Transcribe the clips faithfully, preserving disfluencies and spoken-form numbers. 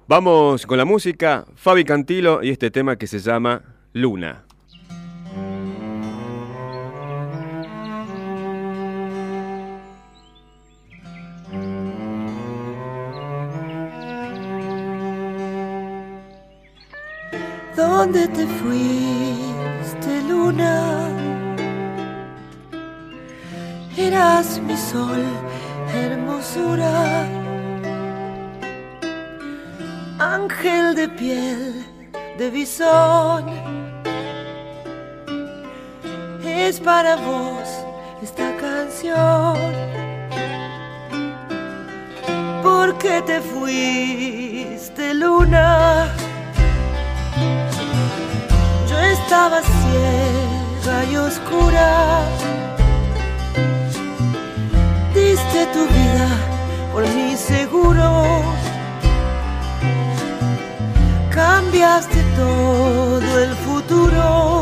Vamos con la música, Fabi Cantilo y este tema que se llama Luna. ¿Dónde te fuiste, luna? Eras mi sol, hermosura, ángel de piel de bisón. Es para vos esta canción. ¿Por qué te fuiste, luna? Yo estaba ciega y oscura. Diste tu vida por mi seguro. Cambiaste todo el futuro.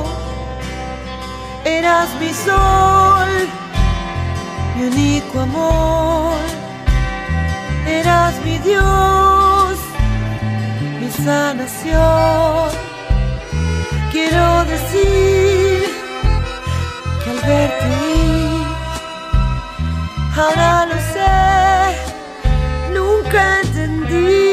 Eras mi sol, mi único amor. Eras mi Dios, mi sanación. Quiero decir que al verte ir, ahora lo sé, nunca entendí.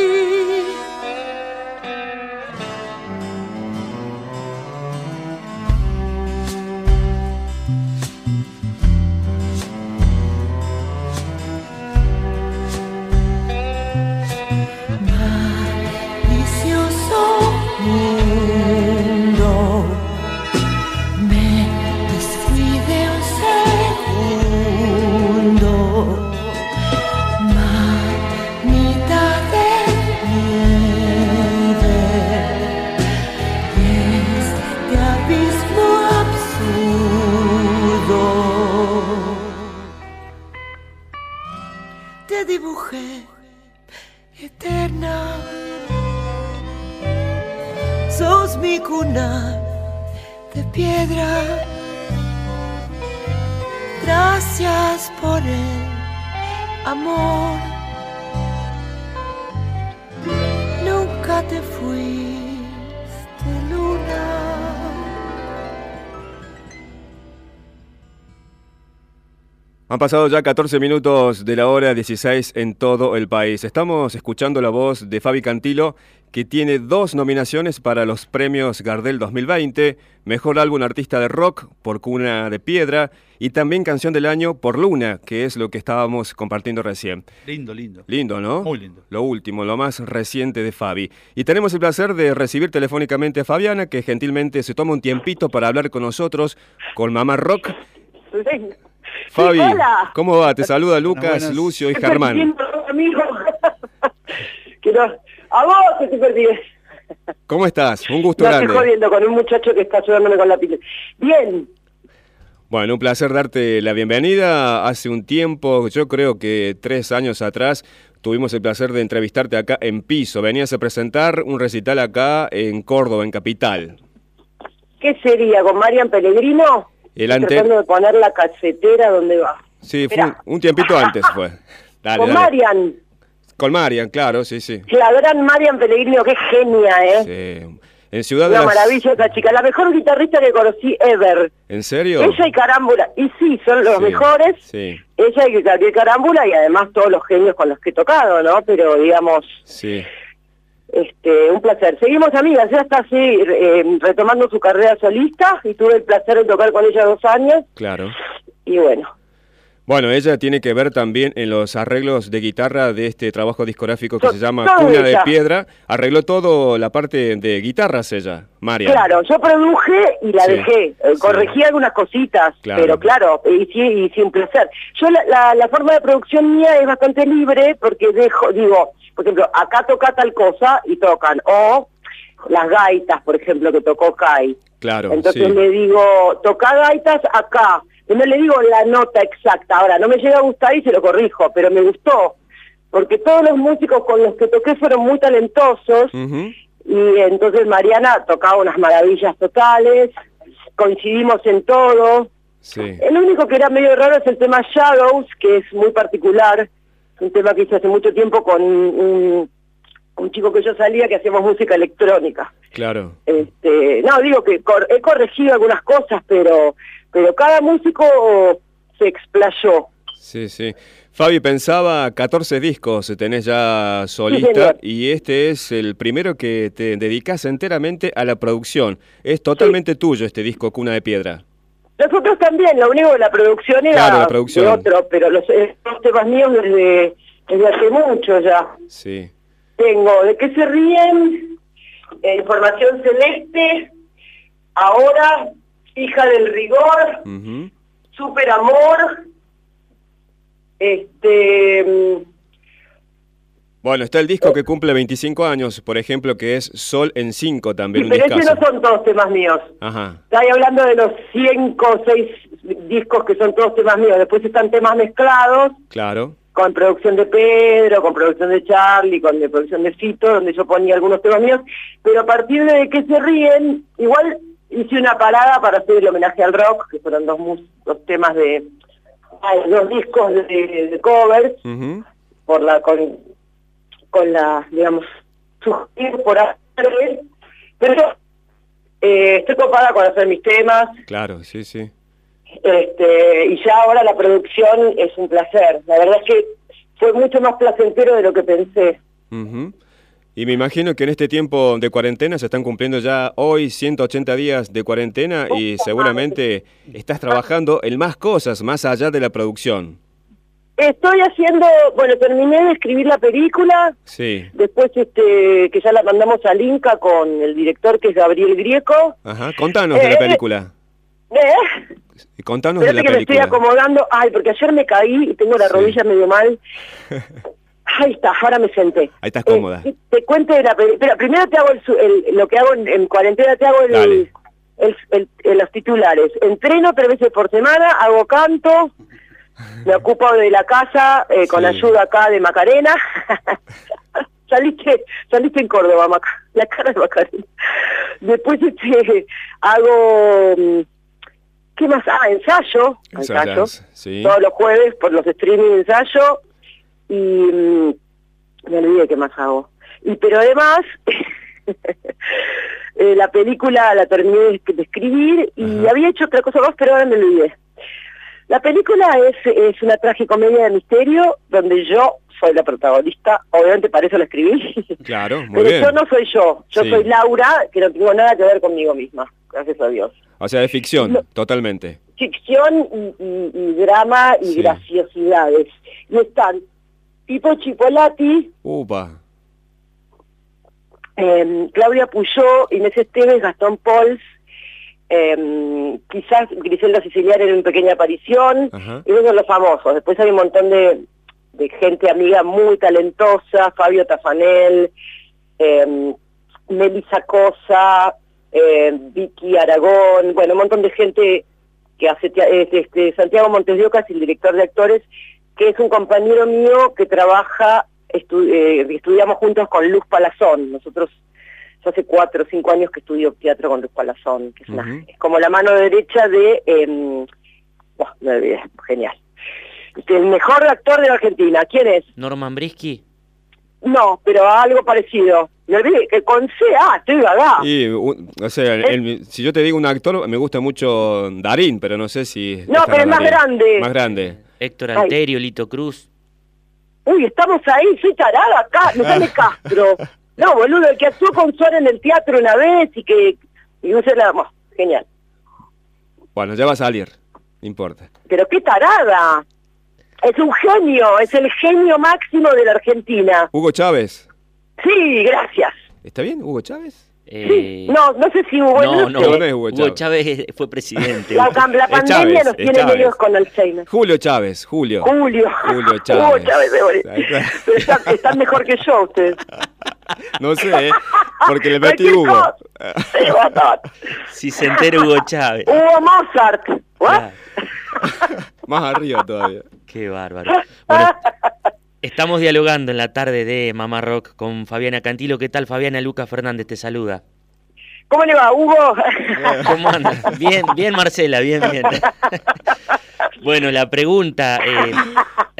Dibujé eterna, sos mi cuna de piedra. Gracias por el amor. Nunca te fuiste, luna. Han pasado ya catorce minutos de la hora dieciséis en todo el país. Estamos escuchando la voz de Fabi Cantilo, que tiene dos nominaciones para los premios Gardel dos mil veinte, Mejor Álbum Artista de Rock por Cuna de Piedra y también Canción del Año por Luna, que es lo que estábamos compartiendo recién. Lindo, lindo. Lindo, ¿no? Muy lindo. Lo último, lo más reciente de Fabi. Y tenemos el placer de recibir telefónicamente a Fabiana, que gentilmente se toma un tiempito para hablar con nosotros, con Mamá Rock. Fabi, sí, ¿cómo va? Te saluda Lucas, bueno, Lucio y Germán. Amigo. Quiero... A vos que te perdí. ¿Cómo estás? Un gusto no, grande. Estoy jodiendo con un muchacho que está ayudándome con la pila. Bien. Bueno, un placer darte la bienvenida. Hace un tiempo, yo creo que tres años atrás, tuvimos el placer de entrevistarte acá en Piso. Venías a presentar un recital acá en Córdoba, en Capital. ¿Qué sería? ¿Con Marian Pellegrino? El ante... Tratando de poner la casetera donde va. Sí, fue un, un tiempito antes fue. Dale, con dale. Marian. Con Marian, claro, sí, sí. La gran Marian Pellegrino, qué genia, ¿eh? Sí. En Ciudad de Una las... maravilla esa chica, la mejor guitarrista que conocí ever. ¿En serio? Ella y Carámbula, y sí, son los sí, mejores. Sí. Ella y Carámbula y además todos los genios con los que he tocado, ¿no? Pero digamos... Sí. Este, un placer. Seguimos amigas, ella está así eh, retomando su carrera solista y tuve el placer de tocar con ella dos años. Claro. Y bueno. Bueno, ella tiene que ver también en los arreglos de guitarra de este trabajo discográfico que so, se llama Cuna ella. de Piedra. Arregló todo la parte de guitarras ella, María. Claro, yo produje y la sí, dejé. Eh, sí. Corregí algunas cositas, claro. pero claro, y sí, y sí, un placer. Yo la, la, la forma de producción mía es bastante libre porque dejo, digo, por ejemplo, acá toca tal cosa y tocan. O las gaitas, por ejemplo, que tocó Kai. Claro, Entonces sí. le digo, toca gaitas acá. No le digo la nota exacta, ahora no me llega a gustar y se lo corrijo, pero me gustó, porque todos los músicos con los que toqué fueron muy talentosos, uh-huh. y entonces Mariana tocaba unas maravillas totales, coincidimos en todo. Sí. El único que era medio raro es el tema Shadows, que es muy particular, un tema que hice hace mucho tiempo con un, un chico que yo salía que hacíamos música electrónica. Claro. Este, no, digo que cor he corregido algunas cosas, pero pero cada músico se explayó. Sí, sí. Fabi, pensaba catorce discos tenés ya solista, sí, y este es el primero que te dedicas enteramente a la producción. Es totalmente sí. tuyo este disco, Cuna de Piedra. Nosotros también, lo único de la producción era claro, la producción. de otro, pero los, los temas míos desde, desde hace mucho ya. Sí. Tengo ¿De qué se ríen? Eh, Información Celeste, Ahora, Hija del Rigor, uh-huh. Super Amor, este... Bueno, está el disco que cumple veinticinco años, por ejemplo, que es Sol en cinco también. Sí, un pero esos no son todos temas míos. Ajá. Estoy hablando de los cinco o seis discos que son todos temas míos. Después están temas mezclados. Claro. Con producción de Pedro, con producción de Charlie, con de producción de Fito, donde yo ponía algunos temas míos. Pero a partir de que se ríen, igual hice una parada para hacer el homenaje al rock, que fueron dos, dos temas de... Hay dos discos de, de covers, uh-huh. por la... con con la, digamos, sugerir por hacer, pero eh, estoy copada con hacer mis temas. Claro, sí, sí. Este, y ya ahora la producción es un placer. La verdad es que fue mucho más placentero de lo que pensé. Uh-huh. Y me imagino que en este tiempo de cuarentena se están cumpliendo ya hoy ciento ochenta días de cuarentena y seguramente estás trabajando en más cosas más allá de la producción. Estoy haciendo, bueno, terminé de escribir la película, sí. Después este que ya la mandamos al Inca con el director que es Gabriel Grieco. Ajá, contanos eh, de la película. ¿Eh? Contanos Espérate de la que película. Me estoy acomodando, ay, porque ayer me caí y tengo la sí. rodilla medio mal. Ahí está, ahora me senté. Ahí estás cómoda. Eh, te cuento de la película, primero te hago el, el, lo que hago en, en cuarentena, te hago el, el, el, el, el, los titulares. Entreno tres veces por semana, hago canto. Me ocupo de la casa, eh, con sí. ayuda acá de Macarena. saliste saliste en Córdoba, Mac la cara de Macarena. Después este, hago... ¿Qué más? Ah, ensayo. Ensayas, ensayo. Sí. Todos los jueves por los streaming ensayo. Y mmm, me olvidé qué más hago. Y pero además... eh, la película la terminé de, de escribir y Ajá. había hecho otra cosa más, pero ahora me olvidé. La película es, es una tragicomedia de misterio donde yo soy la protagonista, obviamente para eso la escribí. Claro, muy pero bien. yo no soy yo, yo sí. soy Laura, que no tengo nada que ver conmigo misma, gracias a Dios. O sea, es ficción, no, totalmente. Ficción y, y, y drama y sí. graciosidades. Y están Pipo Chipolati, Upa. Eh, Claudia Puyó, Inés Esteves, Gastón Pols, Eh, quizás Griselda Siciliana en una pequeña aparición, Ajá. y esos son los famosos. Después hay un montón de, de gente amiga muy talentosa, Fabio Tafanel, eh, Melissa Cosa, eh, Vicky Aragón, bueno, un montón de gente que hace, este, este, Santiago Montes de Oca es el director de actores, que es un compañero mío que trabaja, estu eh, estudiamos juntos con Luz Palazón. Nosotros Yo hace cuatro o cinco años que estudio teatro con Luz Palazón, que es, una, uh-huh. es como la mano derecha de... Eh, oh, no olvidé, genial. El mejor actor de la Argentina, ¿quién es? Norman Brisky. No, pero algo parecido. Me olvidé, que con C, ah, estoy vaga. Y, o sea, el, el, si yo te digo un actor, me gusta mucho Darín, pero no sé si... No, pero es más grande. Más grande. Héctor Alterio, Ay. Lito Cruz. Uy, estamos ahí, soy tarada acá, me sale Castro. No, boludo, el que actuó con Suárez en el teatro una vez y que... Y no sé nada más. Genial. Bueno, ya va a salir. No importa. Pero qué tarada. Es un genio. Es el genio máximo de la Argentina. Hugo Chávez. Sí, gracias. ¿Está bien, Hugo Chávez? Eh... Sí. No, no sé si Hugo... No, no, no, no es Hugo Chávez. Hugo Chávez fue presidente. La, la pandemia Chávez, nos tiene Chávez. medios con Alzheimer. Julio Chávez, Julio. Julio. Julio Chávez. Hugo Chávez, Pero están, están mejor que yo ustedes. No sé, ¿eh? Porque le metí Hugo. Si se entera Hugo Chávez. Hugo Mozart. Claro. Más arriba todavía. Qué bárbaro. Bueno, estamos dialogando en la tarde de Mamá Rock con Fabiana Cantilo. ¿Qué tal, Fabiana? Lucas Fernández te saluda. ¿Cómo le va, Hugo? ¿Cómo anda? Bien, bien, Marcela, bien, bien. Bueno, la pregunta... Eh...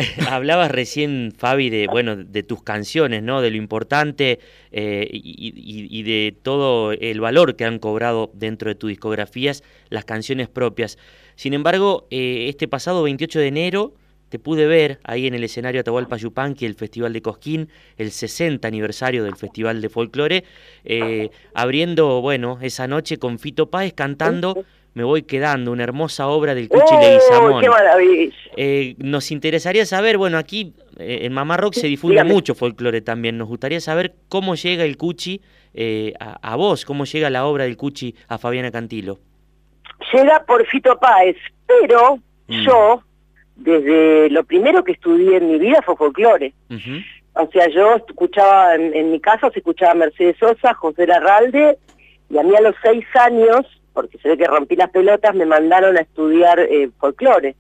Hablabas recién, Fabi, de bueno, de tus canciones, ¿no? De lo importante eh, y, y, y de todo el valor que han cobrado dentro de tus discografías las canciones propias. Sin embargo, eh, este pasado veintiocho de enero te pude ver ahí en el escenario Atahualpa Yupanqui, el Festival de Cosquín, el sesenta aniversario del Festival de Folclore, eh, abriendo, bueno, esa noche con Fito Páez cantando Me voy quedando, una hermosa obra del Cuchi ¡Oh, Leguizamón. qué maravilla! Eh, nos interesaría saber, bueno, aquí eh, en Mamá Rock se difunde Dígame. mucho folclore también, nos gustaría saber cómo llega el Cuchi eh, a, a vos, cómo llega la obra del Cuchi a Fabiana Cantilo. Llega por Fito Páez, pero Mm. yo, desde lo primero que estudié en mi vida fue folclore. Uh-huh. O sea, yo escuchaba, en, en mi casa se escuchaba Mercedes Sosa, José Larralde, y a mí a los seis años, porque se ve que rompí las pelotas, me mandaron a estudiar eh, folclore.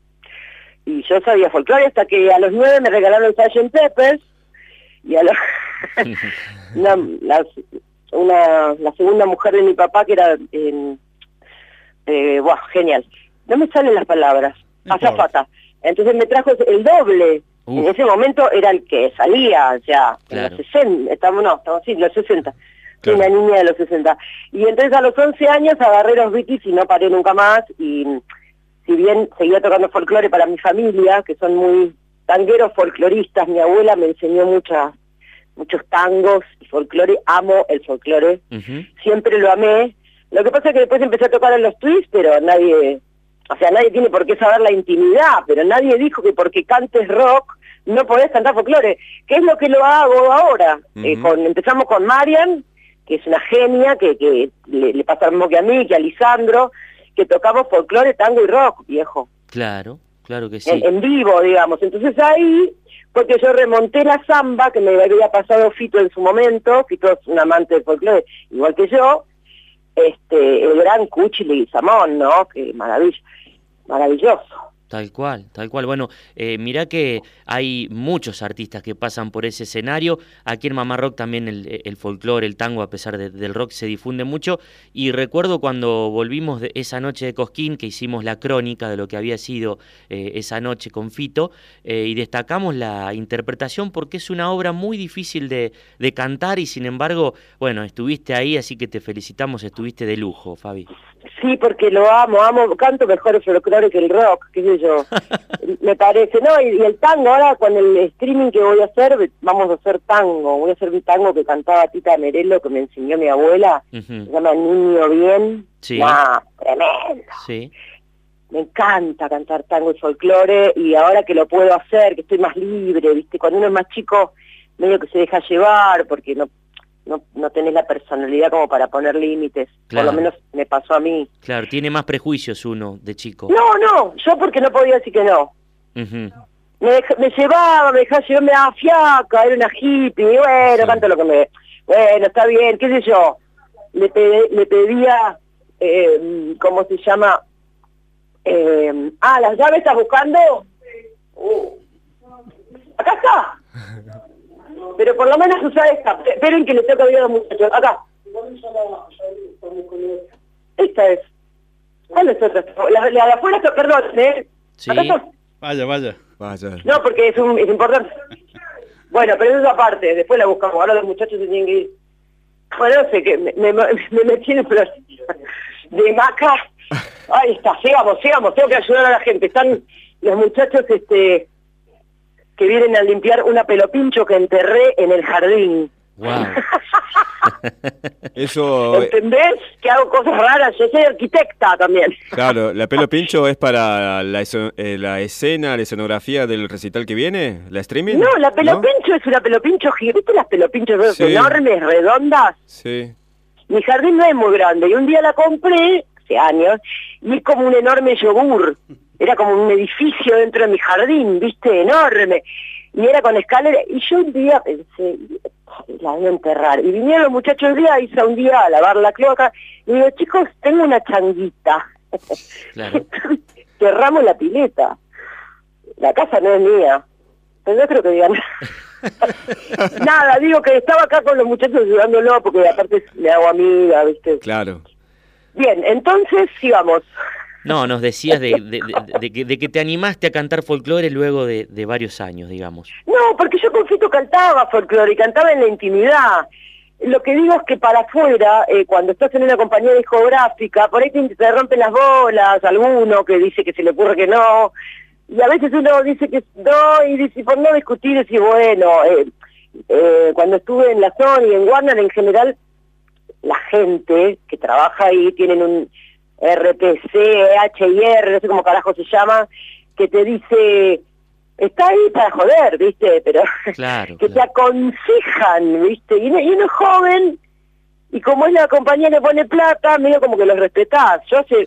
Y yo sabía folclore hasta que a los nueve me regalaron sergeant Pepper's, y a los... una, la, una, la segunda mujer de mi papá, que era... Eh, eh, buah, genial. No me salen las palabras. No Azafata. Entonces me trajo el doble. Uf. En ese momento era el que salía, o sea, Claro. en los sesenta, estamos, no, estamos así, en los sesenta. Claro. Una niña de los sesenta. Y entonces a los once años agarré los Beatles y no paré nunca más. Y si bien seguía tocando folclore para mi familia, que son muy tangueros folcloristas, mi abuela me enseñó muchas, muchos tangos y folclore, amo el folclore, Uh-huh. siempre lo amé. Lo que pasa es que después empecé a tocar en los twists, pero nadie, o sea, nadie tiene por qué saber la intimidad, pero nadie dijo que porque cantes rock no podés cantar folclore, que es lo que lo hago ahora. Ujú. Eh, con, empezamos con Marian, que es una genia, que, que le, le pasa lo mismo que a mí, que a Lisandro, que tocamos folclore, tango y rock, viejo, Claro, claro que sí. en, en vivo, digamos. Entonces ahí fue que yo remonté la samba, que me había pasado Fito en su momento. Fito es un amante del folclore, igual que yo. Este, el gran Cuchi Leguizamón, ¿no? Que maravilla, maravilloso. Tal cual, tal cual. Bueno, eh, mirá que hay muchos artistas que pasan por ese escenario. Aquí en Mamá Rock también el, el folclore, el tango, a pesar de, del rock, se difunde mucho. Y recuerdo cuando volvimos de esa noche de Cosquín, que hicimos la crónica de lo que había sido eh, esa noche con Fito, eh, y destacamos la interpretación porque es una obra muy difícil de, de cantar y sin embargo, bueno, estuviste ahí, así que te felicitamos, estuviste de lujo, Fabi. Sí, porque lo amo, amo, canto mejor el folclore que el rock, qué sé yo, me parece, ¿no? Y, y el tango, ahora con el streaming que voy a hacer, vamos a hacer tango, voy a hacer un tango que cantaba Tita Merelo, que me enseñó mi abuela, Ujú. se llama Niño Bien, Sí. nah, tremendo, Sí, me encanta cantar tango y folclore, y ahora que lo puedo hacer, que estoy más libre, ¿viste? Cuando uno es más chico, medio que se deja llevar, porque no no, no tenés la personalidad como para poner límites, Claro. por lo menos me pasó a mí. claro, tiene más prejuicios uno de chico. No, no, yo porque no podía decir que no. Ujú. Me, dej- me llevaba, me dejaba llevar, me daba fiaca, era una hippie, y bueno, Sí. canto lo que me... Bueno, está bien, qué sé yo. Le, pe- le pedía, eh, ¿cómo se llama? Eh, ah, ¿las llaves estás buscando? Uh. Acá está. Pero por lo menos usa esta. Esperen que le toca ver a los muchachos. Acá. Esta es. ¿Cuál es otra? La, la de afuera, está- perdón, ¿eh? Sí. Acá está. Vaya, vaya. Vaya. No, porque es, un, es importante. Bueno, pero eso aparte, después la buscamos. Ahora los muchachos se tienen que ir. Bueno, no sé, que me, me, me metí en el flor de maca. Ahí está, sigamos, sigamos, tengo que ayudar a la gente. Están los muchachos este que vienen a limpiar una pelopincho que enterré en el jardín. Wow. Eso, ¿Entendés? Que hago cosas raras. Yo soy arquitecta también. claro, la pelo pincho es para la, eso- eh, la escena, la escenografía del recital que viene, la streaming. No, la ¿No? pelopincho es una pelopincho gigante. ¿Viste las pelopinchos esas Sí. enormes, redondas? Sí. Mi jardín no es muy grande y un día la compré, hace años, y es como un enorme yogur. Era como un edificio dentro de mi jardín, ¿viste? Enorme. Y era con escalera. Y yo un día pensé, la voy a enterrar. Y vinieron los muchachos el día, hice un día a lavar la cloaca. Y digo, chicos, tengo una changuita. Claro. Cerramos la pileta. La casa no es mía. Pero no creo que digan nada, digo que estaba acá con los muchachos ayudándolo, porque aparte le hago amiga, ¿viste? Claro. Bien, entonces sigamos. No, nos decías de, de, de, de, que, de que te animaste a cantar folclore luego de, de varios años, digamos. No, porque yo con Fito cantaba folclore y cantaba en la intimidad. Lo que digo es que para afuera, eh, cuando estás en una compañía discográfica, por ahí te, te rompen las bolas, alguno que dice que se le ocurre que no, y a veces uno dice que no, y dice, por no discutir, decís, bueno, eh, eh, cuando estuve en la Sony, en Warner, en general, la gente que trabaja ahí tienen un R P C, H I R, no sé cómo carajo se llama, que te dice, está ahí para joder, ¿viste? Pero claro, que claro. te aconsejan, ¿viste? Y uno, y uno es joven, y como es la compañía que pone plata, medio como que los respetás. Yo hace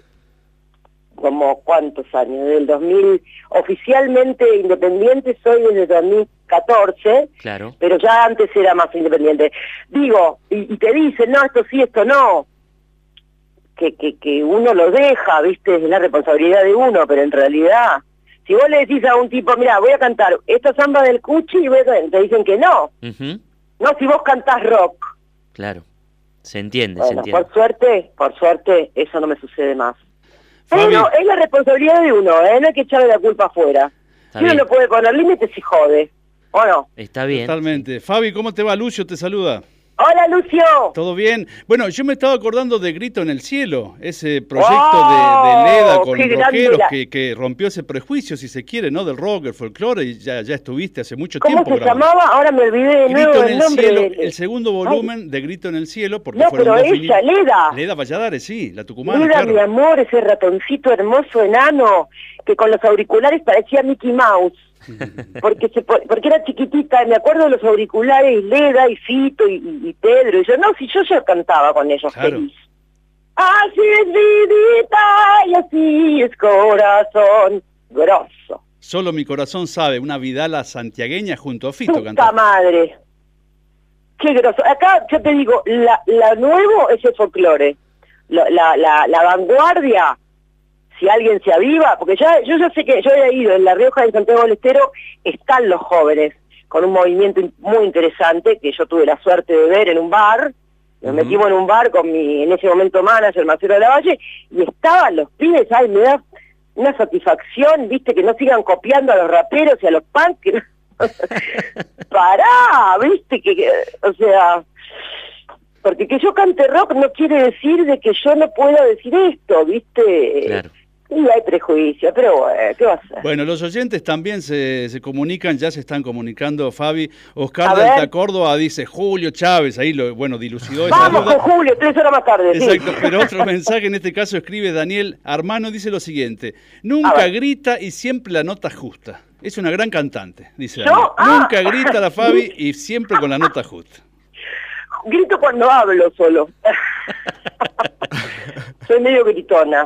como cuántos años, desde el dos mil, oficialmente independiente soy desde dos mil catorce, Claro. pero ya antes era más independiente. Digo, y, y te dicen, no, esto sí, esto no, que, que, que uno lo deja, ¿viste? Es la responsabilidad de uno, pero en realidad, si vos le decís a un tipo, mira, voy a cantar esta samba del Cuchi, y voy a- te dicen que no. Uh-huh. No, si vos cantás rock. Claro, se entiende, se Bueno, entiende. por suerte, por suerte, eso no me sucede más. Fabi. Pero es la responsabilidad de uno, ¿eh? No hay que echarle la culpa afuera. Está Si uno bien. no puede poner límites, y jode. ¿O no? Está bien. Totalmente. Fabi, ¿cómo te va? Lucio te saluda. ¡Hola, Lucio! ¿Todo bien? Bueno, yo me estaba acordando de Grito en el Cielo, ese proyecto ¡Oh! de, de Leda con ¡Qué grande rockeros la- que, que rompió ese prejuicio, si se quiere, ¿no? Del rock, el folclore, y ya, ya estuviste hace mucho ¿Cómo tiempo se grabando. llamaba? Ahora me olvidé de nuevo Grito en el el nombre. Cielo, de- el segundo volumen de Grito en el Cielo, porque No, fueron pero dos ella, vinil- Leda. Leda Valladares, sí, la tucumana, Leda, claro. mi amor, ese ratoncito hermoso, enano, que con los auriculares parecía Mickey Mouse. Porque se po- porque era chiquitita, me acuerdo de los auriculares, Leda y Fito y, y, y Pedro, y yo, no, si yo ya cantaba con ellos, Claro. feliz. Así es vidita y así es corazón, grosso. Solo mi corazón sabe, una Vidala santiagueña junto a Fito Puta cantaba. madre. Qué grosso. Acá yo te digo, la, la nuevo es el folclore. La, la, la, la vanguardia, si alguien se aviva, porque ya yo ya sé que yo he ido en La Rioja, en Santiago del Estero, están los jóvenes con un movimiento in- muy interesante que yo tuve la suerte de ver en un bar. Nos Ujú. metimos en un bar con mi, en ese momento, manager, Marcelo de la Valle, y estaban los pibes, ay, me da una satisfacción, viste, que no sigan copiando a los raperos y a los punks. que no- Pará, viste, que, que- o sea, porque que yo cante rock no quiere decir de que yo no pueda decir esto, viste. Claro. Y hay prejuicios, pero bueno, ¿qué va a hacer? Bueno, los oyentes también se, se comunican, ya se están comunicando, Fabi. Oscar A de ver. Alta Córdoba dice Julio Chávez, ahí lo, bueno, dilucidó esa Vamos duda. con Julio, tres horas más tarde, sí. Exacto, pero otro mensaje en este caso escribe Daniel Armano, dice lo siguiente: nunca A ver. grita y siempre la nota justa. Es una gran cantante, dice ¿Yo? Daniel. Ah. Nunca grita la Fabi y siempre con la nota justa. Grito cuando hablo solo. Soy medio gritona.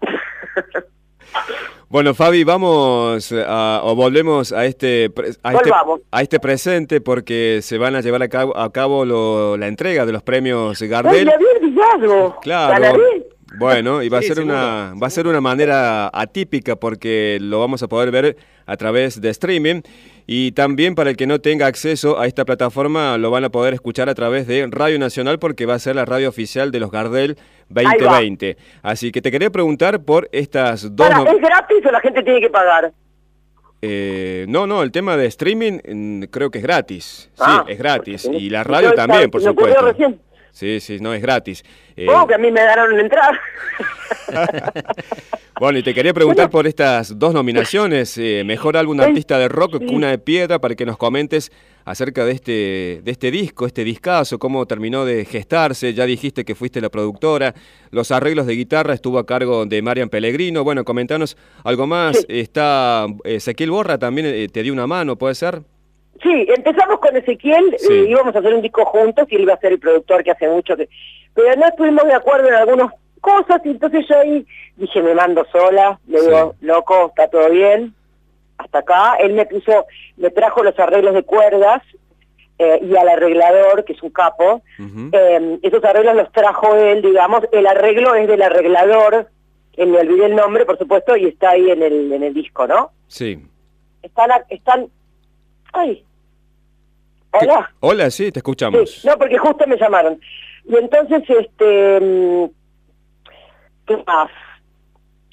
Bueno, Fabi, vamos a, o volvemos a este, pre- a este, Volvamos. a este presente porque se van a llevar a cabo, a cabo lo- la entrega de los premios ¡Ay, Gardel. le había olvidado! Claro. ¿Ganaré? Bueno, y va a Sí, ser seguro, una va a ser una manera atípica porque lo vamos a poder ver a través de streaming y también para el que no tenga acceso a esta plataforma lo van a poder escuchar a través de Radio Nacional porque va a ser la radio oficial de los Gardel veinte veinte. Así que te quería preguntar por estas dos Para, no- ¿es gratis o la gente tiene que pagar? eh, no, no, el tema de streaming mm, creo que es gratis. Sí, Ah, es gratis porque y la yo radio estaba- también, por me ocurrió supuesto. recién. Sí, sí, no es gratis. Eh, Oh, que a mí me ganaron la entrada. Bueno, y te quería preguntar por estas dos nominaciones, eh, Mejor Álbum Ay, Artista de Rock, sí. Cuna de Piedra, para que nos comentes acerca de este, de este disco, este discazo, cómo terminó de gestarse, ya dijiste que fuiste la productora, los arreglos de guitarra estuvo a cargo de Marian Pellegrino, bueno, comentanos algo más, Sí. está Ezequiel Borra también eh, te dio una mano, ¿puede ser? Sí, empezamos con Ezequiel, Sí. eh, íbamos a hacer un disco juntos y él iba a ser el productor que hace mucho que... Pero no estuvimos de acuerdo en algunas cosas y entonces yo ahí dije, me mando sola, le digo, loco, está todo bien, hasta acá. Él me puso, me trajo los arreglos de cuerdas eh, y al arreglador, que es un capo, Ujú. eh, esos arreglos los trajo él, digamos, el arreglo es del arreglador, que me olvidé el nombre, por supuesto, y está ahí en el, en el disco, ¿no? Sí. Están, a- están, ay, hola. Hola, sí, te escuchamos. Sí, no, porque justo me llamaron. Y entonces, este, mm, ¿qué más?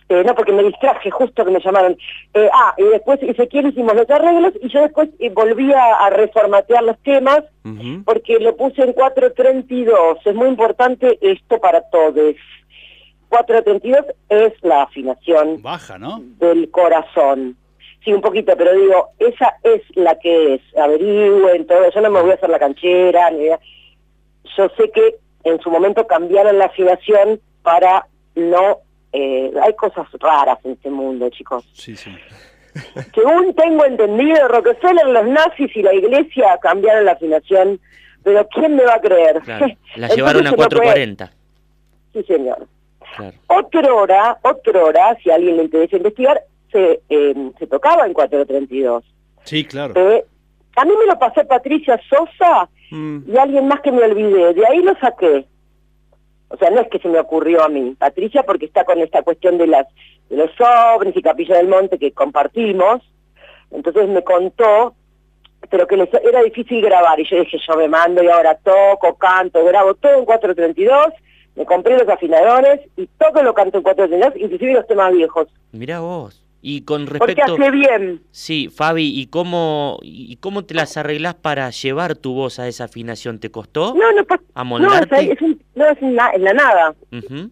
Eh, no, porque me distraje justo que me llamaron. Eh, ah, y después Ezequiel hicimos los arreglos y yo después eh, volví a, a reformatear los temas uh-huh. porque lo puse en cuatro treinta y dos. Es muy importante esto para todos. cuatro treinta y dos es la afinación baja, ¿no? Del corazón. Sí, un poquito, pero digo, esa es la que es. Averigüen todo. Yo no me voy a hacer la canchera. Ni... Yo sé que en su momento cambiaron la afinación para no... Eh, hay cosas raras en este mundo, chicos. Sí, sí. Según tengo entendido, Rockefeller, los nazis y la iglesia cambiaron la afinación, pero ¿quién me va a creer? Claro, la llevaron a cuatro cuarenta. Sí, señor. Claro. Otra hora, otra hora, si a alguien le interesa investigar, se, eh, se tocaba en cuatro treinta y dos. Sí, claro. Eh, a mí me lo pasó Patricia Sosa mm. y alguien más que me olvidé. De ahí lo saqué. O sea, no es que se me ocurrió a mí, Patricia, porque está con esta cuestión de las de los ovnis y Capilla del Monte que compartimos. Entonces me contó, pero que les era difícil grabar. Y yo dije, yo me mando y ahora toco, canto, grabo todo en cuatro treinta y dos. Me compré los afinadores y todo lo canto en cuatro treinta y dos, inclusive los temas viejos. Mirá vos. Y con respecto... Porque hace bien. Sí, Fabi, ¿y cómo y cómo te las arreglás para llevar tu voz a esa afinación? ¿Te costó? No, no, pues, ¿amoldarte? No, es, es un, no, es en la, en la nada. Uh-huh.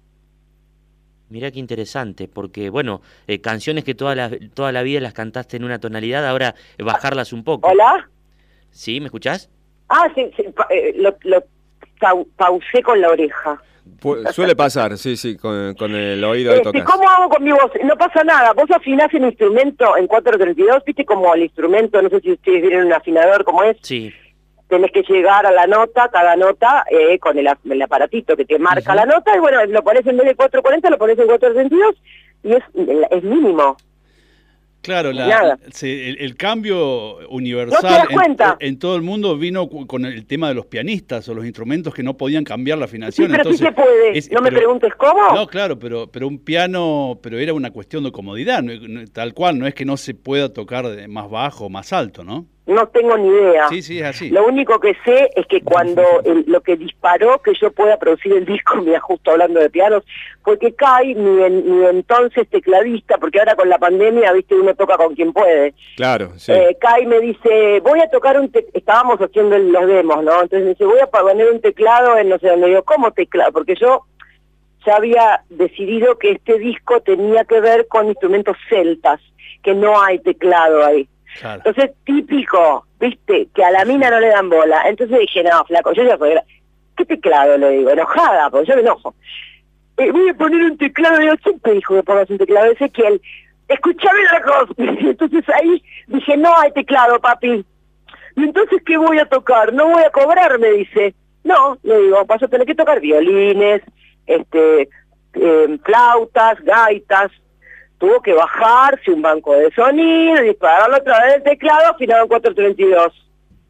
Mirá qué interesante, porque, bueno, eh, canciones que toda la, toda la vida las cantaste en una tonalidad, ahora eh, bajarlas un poco. ¿Hola? ¿Sí? ¿Me escuchás? Ah, sí, sí pa, eh, lo, lo pa, pausé con la oreja. Pues, suele pasar, sí, sí, con, con el oído este, de tocas. ¿Cómo hago con mi voz? No pasa nada, vos afinás el instrumento en cuatro treinta y dos, viste como el instrumento, no sé si ustedes vieron un afinador como es. Sí. Tenés que llegar a la nota, cada nota, eh, con el, el aparatito que te marca uh-huh. la nota, y bueno, lo pones en vez de cuatro cuarenta, lo pones en cuatro treinta y dos, y es, es mínimo. Claro, la, se, el, el cambio universal ¿No te das cuenta? En, en todo el mundo vino con el tema de los pianistas o los instrumentos que no podían cambiar la afinación. Sí, pero Entonces, sí se puede, es, no pero, me preguntes cómo. No, claro, pero pero un piano, pero era una cuestión de comodidad, no, no, tal cual, no es que no se pueda tocar de más bajo o más alto, ¿no? No tengo ni idea. Sí, sí, es así. Lo único que sé es que cuando el, lo que disparó que yo pueda producir el disco, me justo hablando de pianos, fue que Kai, mi, mi entonces tecladista, porque ahora con la pandemia, viste, uno toca con quien puede. Claro, sí. Eh, Kai me dice, voy a tocar un teclado, estábamos haciendo los demos, ¿no? Entonces me dice, voy a poner un teclado en no sé dónde. Digo, ¿cómo teclado? Porque yo ya había decidido que este disco tenía que ver con instrumentos celtas, que no hay teclado ahí. Claro. Entonces, típico, viste, que a la mina no le dan bola. Entonces dije, no, flaco, yo ya soy... ¿Qué teclado? Le digo, enojada, porque yo me enojo. Eh, voy a poner un teclado, de ¿quién te dijo que pongas un teclado? Ezequiel, escuchame la cosa. Entonces ahí dije, no hay teclado, papi. ¿Y entonces qué voy a tocar? No voy a cobrar, me dice. No, le digo, vas a tener que tocar violines, este, eh, flautas, gaitas. Tuvo que bajarse un banco de sonido, dispararlo otra vez del teclado, afinado en cuatro treinta y dos.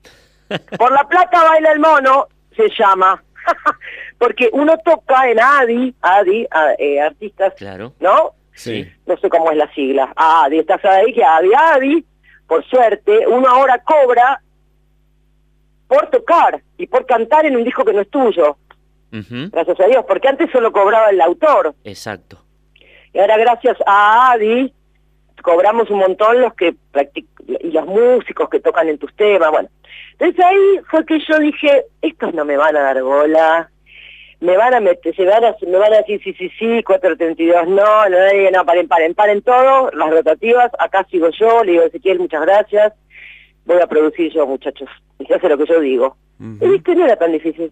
Por la plata baila el mono, se llama. Porque uno toca en A D I, A D I, a, eh, artistas, claro. ¿no? Sí. No sé cómo es la sigla. A D I, estás ahí, que A D I, A D I, por suerte, uno ahora cobra por tocar y por cantar en un disco que no es tuyo. Uh-huh. Gracias a Dios, porque antes solo cobraba el autor. Exacto. Y ahora gracias a Adi cobramos un montón los que practic y los músicos que tocan en tus temas, bueno. Entonces ahí fue que yo dije, estos no me van a dar bola, me van a meter, se van a, me van a decir sí, sí, sí, cuatro treinta y dos, no, no, no, no, paren, paren, paren todo, las rotativas, acá sigo yo, le digo, Ezequiel, muchas gracias, voy a producir yo, muchachos, y se hace lo que yo digo. Uh-huh. Y viste, no era tan difícil.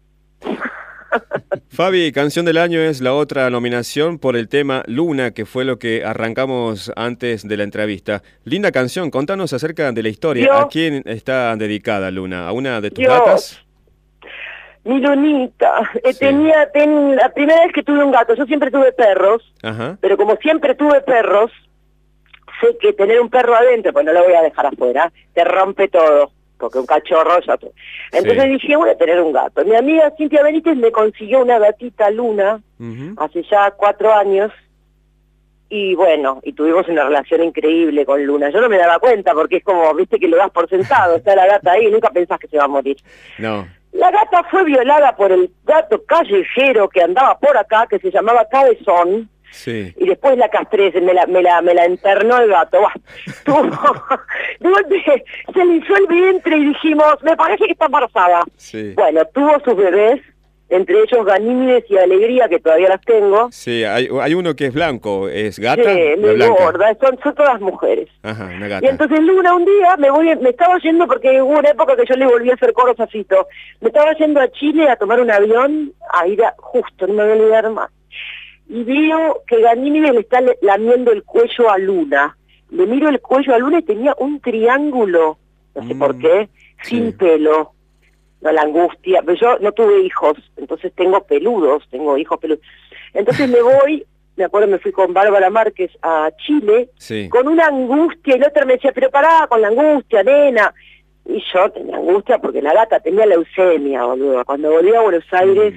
Fabi, Canción del Año es la otra nominación por el tema Luna, que fue lo que arrancamos antes de la entrevista. Linda canción, contanos acerca de la historia. Dios. ¿A quién está dedicada Luna? ¿A una de tus Dios. gatas? Mi Lunita. Eh, Sí. tenía, ten, la primera vez que tuve un gato, yo siempre tuve perros, Ajá. pero como siempre tuve perros, sé que tener un perro adentro, pues no lo voy a dejar afuera, te rompe todo, porque un cachorro ya... te- Entonces Sí. dije, voy a tener un gato. Mi amiga Cintia Benítez me consiguió una gatita Luna, Ujú. hace ya cuatro años, y bueno, y tuvimos una relación increíble con Luna. Yo no me daba cuenta, porque es como, viste que lo das por sentado, está la gata ahí y nunca pensás que se va a morir. No. La gata fue violada por el gato callejero que andaba por acá, que se llamaba Cabezón, Sí. Y después la castré, me la, me la, me la internó el gato. Bah, tuvo, de golpe se le hinchó el vientre y dijimos, me parece que está embarazada. Sí. Bueno, tuvo sus bebés, entre ellos Ganímedes y Alegría, que todavía las tengo. Sí, hay, hay uno que es blanco, ¿es gata? Sí, ¿No es muy blanca? gorda, son, son todas mujeres. Ajá, una Y gata. entonces Luna un día me voy, me estaba yendo porque hubo una época que yo le volví a hacer coros a Fito. Me estaba yendo a Chile a tomar un avión, a ir a, justo, no me voy a olvidar más. Y veo que Ganímedes le está le- lamiendo el cuello a Luna. Le miro el cuello a Luna y tenía un triángulo, no sé Mm, por qué, sin sí. pelo. No, la angustia, pero yo no tuve hijos, entonces tengo peludos, tengo hijos peludos. Entonces me voy, me acuerdo me fui con Bárbara Márquez a Chile, Sí. con una angustia, y la otra me decía, pero pará con la angustia, nena. Y yo tenía angustia porque la gata tenía leucemia, boludo. Cuando volví a Buenos Aires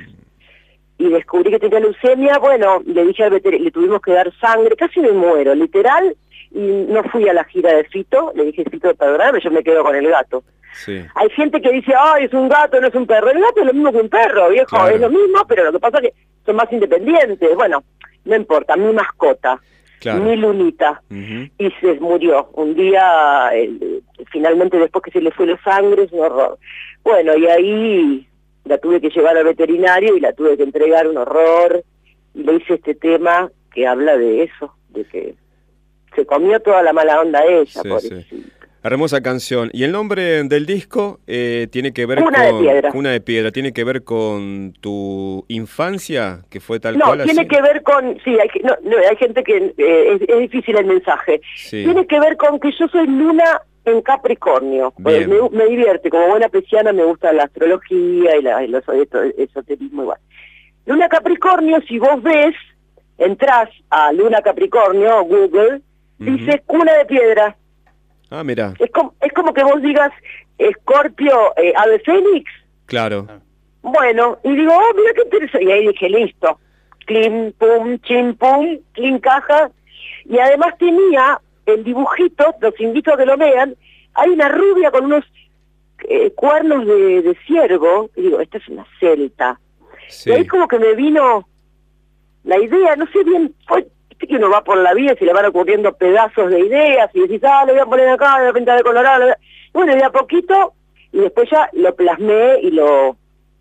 y descubrí que tenía leucemia, bueno, le dije al veterinario, le tuvimos que dar sangre, casi me muero, literal, y no fui a la gira de Fito, le dije Fito, perdóname, yo me quedo con el gato. Sí. Hay gente que dice, ay, es un gato, no es un perro. El gato es lo mismo que un perro, viejo, Claro. es lo mismo, pero lo que pasa es que son más independientes. Bueno, no importa, mi mascota, Claro. mi Lunita, Ujú. y se murió. Un día, el- finalmente después que se le fue la sangre, es un horror. Bueno, y ahí la tuve que llevar al veterinario y la tuve que entregar, un horror, y le hice este tema que habla de eso, de que se comió toda la mala onda ella, Sí, pobrecita. sí. Hermosa canción. ¿Y el nombre del disco eh, tiene que ver Cuna de con... Piedra. Cuna de Piedra. ¿Tiene que ver con tu infancia, que fue tal No, cual tiene así? que ver con, sí, hay, que- no, no, hay gente que eh, es, es difícil el mensaje. Sí. Tiene que ver con que yo soy Luna en Capricornio. Pues Bien. me, me divierte, como buena pisciana me gusta la astrología y, la, y los esto- esoterismo igual. Luna Capricornio, si vos ves, entrás a Luna Capricornio, Google, dice Cuna de Piedra. Ah, mira, Es como, es como que vos digas Escorpio, eh, Ave Fénix. claro. Bueno, y digo, oh, mira qué interesante. Y ahí dije, listo. Clean, pum, chin, pum, clean caja. Y además tenía el dibujito, los invito a que lo vean, hay una rubia con unos eh, cuernos de, de ciervo. Y digo, esta es una celta. Sí. Y ahí como que me vino la idea, no sé bien, fue viste que uno va por la vida y se le van ocurriendo pedazos de ideas y decís, ah, le voy a poner acá, le voy a pintar de colorado. le voy a-". Bueno, de a poquito, y después ya lo plasmé y lo,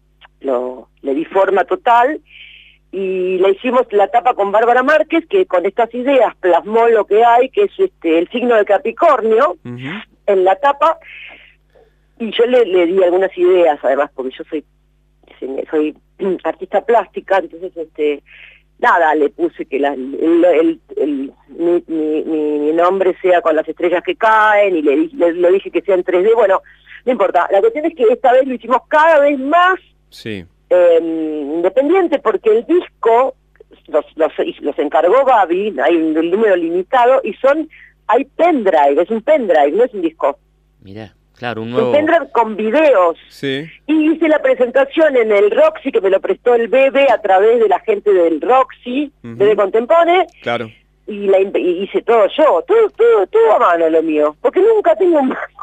lo le di forma total, y le hicimos la tapa con Bárbara Márquez, que con estas ideas plasmó lo que hay, que es este el signo de Capricornio, Ujú. en la tapa, y yo le, le di algunas ideas, además, porque yo soy soy artista plástica, entonces este nada, le puse que la, el, el, el- mi, mi, mi- mi nombre sea con las estrellas que caen, y le, di- le, le dije que sea en tres D, bueno, no importa, la cuestión es que esta vez lo hicimos cada vez más Sí. eh, independiente, porque el disco los, los, los encargó Gaby, hay un número limitado, y son, hay pendrive, es un pendrive, no es un disco, Mirá, claro, un un nuevo... pendrive con videos. Sí. Y hice la presentación en el Roxy, que me lo prestó el Bebe a través de la gente del Roxy, Ujú. Bebe Contempone, Claro. y, la, imp- y hice todo yo, todo, todo, todo a mano lo mío, porque nunca tengo un banco.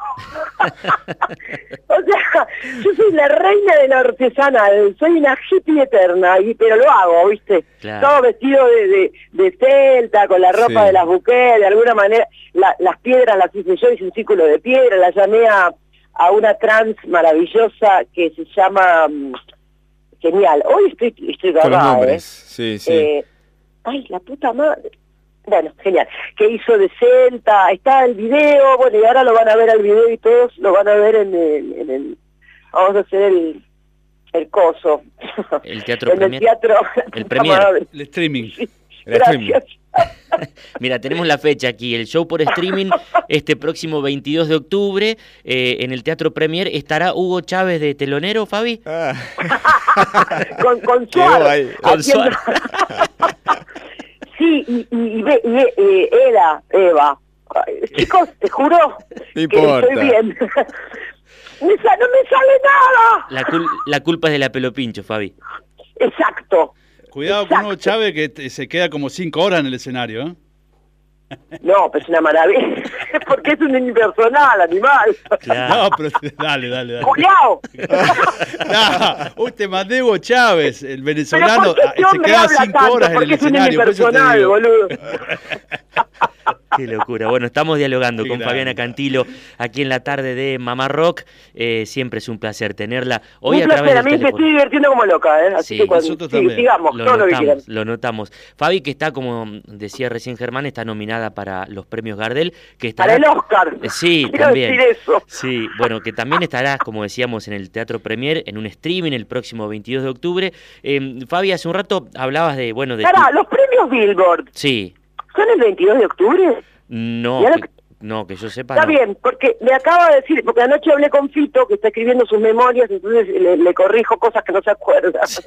O sea, yo soy la reina de lo artesanal, soy una hippie eterna, y, pero lo hago, ¿viste? Claro. Todo vestido de, de, de celta, con la ropa Sí. de las buquets, de alguna manera, la- las piedras las hice yo, hice un círculo de piedra, la llamé a, a una trans maravillosa que se llama, mm, genial, hoy estoy, estoy Con los grabada, nombres. ¿eh? Sí, sí. Eh, ay, la puta madre. Bueno, genial. Que hizo de Celta, está el video, bueno, y ahora lo van a ver al video y todos lo van a ver en el... En el vamos a hacer el, el coso. El teatro en premier. el teatro. El puta premier. madre. El streaming. El streaming. Gracias. Mira, tenemos la fecha aquí, el show por streaming este próximo veintidós de octubre eh, en el Teatro Premier. ¿Estará Hugo Chávez de telonero, Fabi? Ah. con, con Quedó Suar. ahí. Con haciendo- Sí, y, y, y, ve- y, eh, Eda, Eva. Ay, chicos, te juro No que importa. estoy bien. Me sa- no me sale nada. La, cul- la culpa es de la Pelopincho, Fabi. Exacto. Cuidado con Hugo Exacto. Chávez, que te- se queda como cinco horas en el escenario, ¿eh? No, pues es una maravilla, porque es un impersonal, animal. Claro. No, pero dale, dale, dale. ¡Juliao! No, uy, te mandé Hugo Chávez, el venezolano, ¿Pero por qué ah, este se hombre queda habla cinco tanto? horas en el Porque es un escenario. por eso te impersonal, digo. boludo. Qué locura. Bueno, estamos dialogando Qué con grande. Fabiana Cantilo aquí en la tarde de Mamá Rock. Eh, siempre es un placer tenerla. Hoy Un a placer, través a del mí me teléfono. estoy divirtiendo como loca, ¿eh? Así Sí, que cuando, nosotros sí, también. sigamos, Lo todo lo que quieran. notamos, lo notamos. Fabi, que está, como decía recién Germán, está nominada para los premios Gardel, que estará... Para el Oscar. Eh, Sí, Quiero también. decir eso. Sí, bueno, que también estarás, como decíamos, en el Teatro Premier, en un streaming el próximo veintidós de octubre. Eh, Fabi, hace un rato hablabas de, bueno, de... Pará, tu- los premios Billboard, Sí, ¿son el veintidós de octubre? no, Y ahora que, no, que yo sepa, Está no. bien, porque me acaba de decir, porque anoche hablé con Fito, que está escribiendo sus memorias, entonces le, le corrijo cosas que no se acuerda. sí,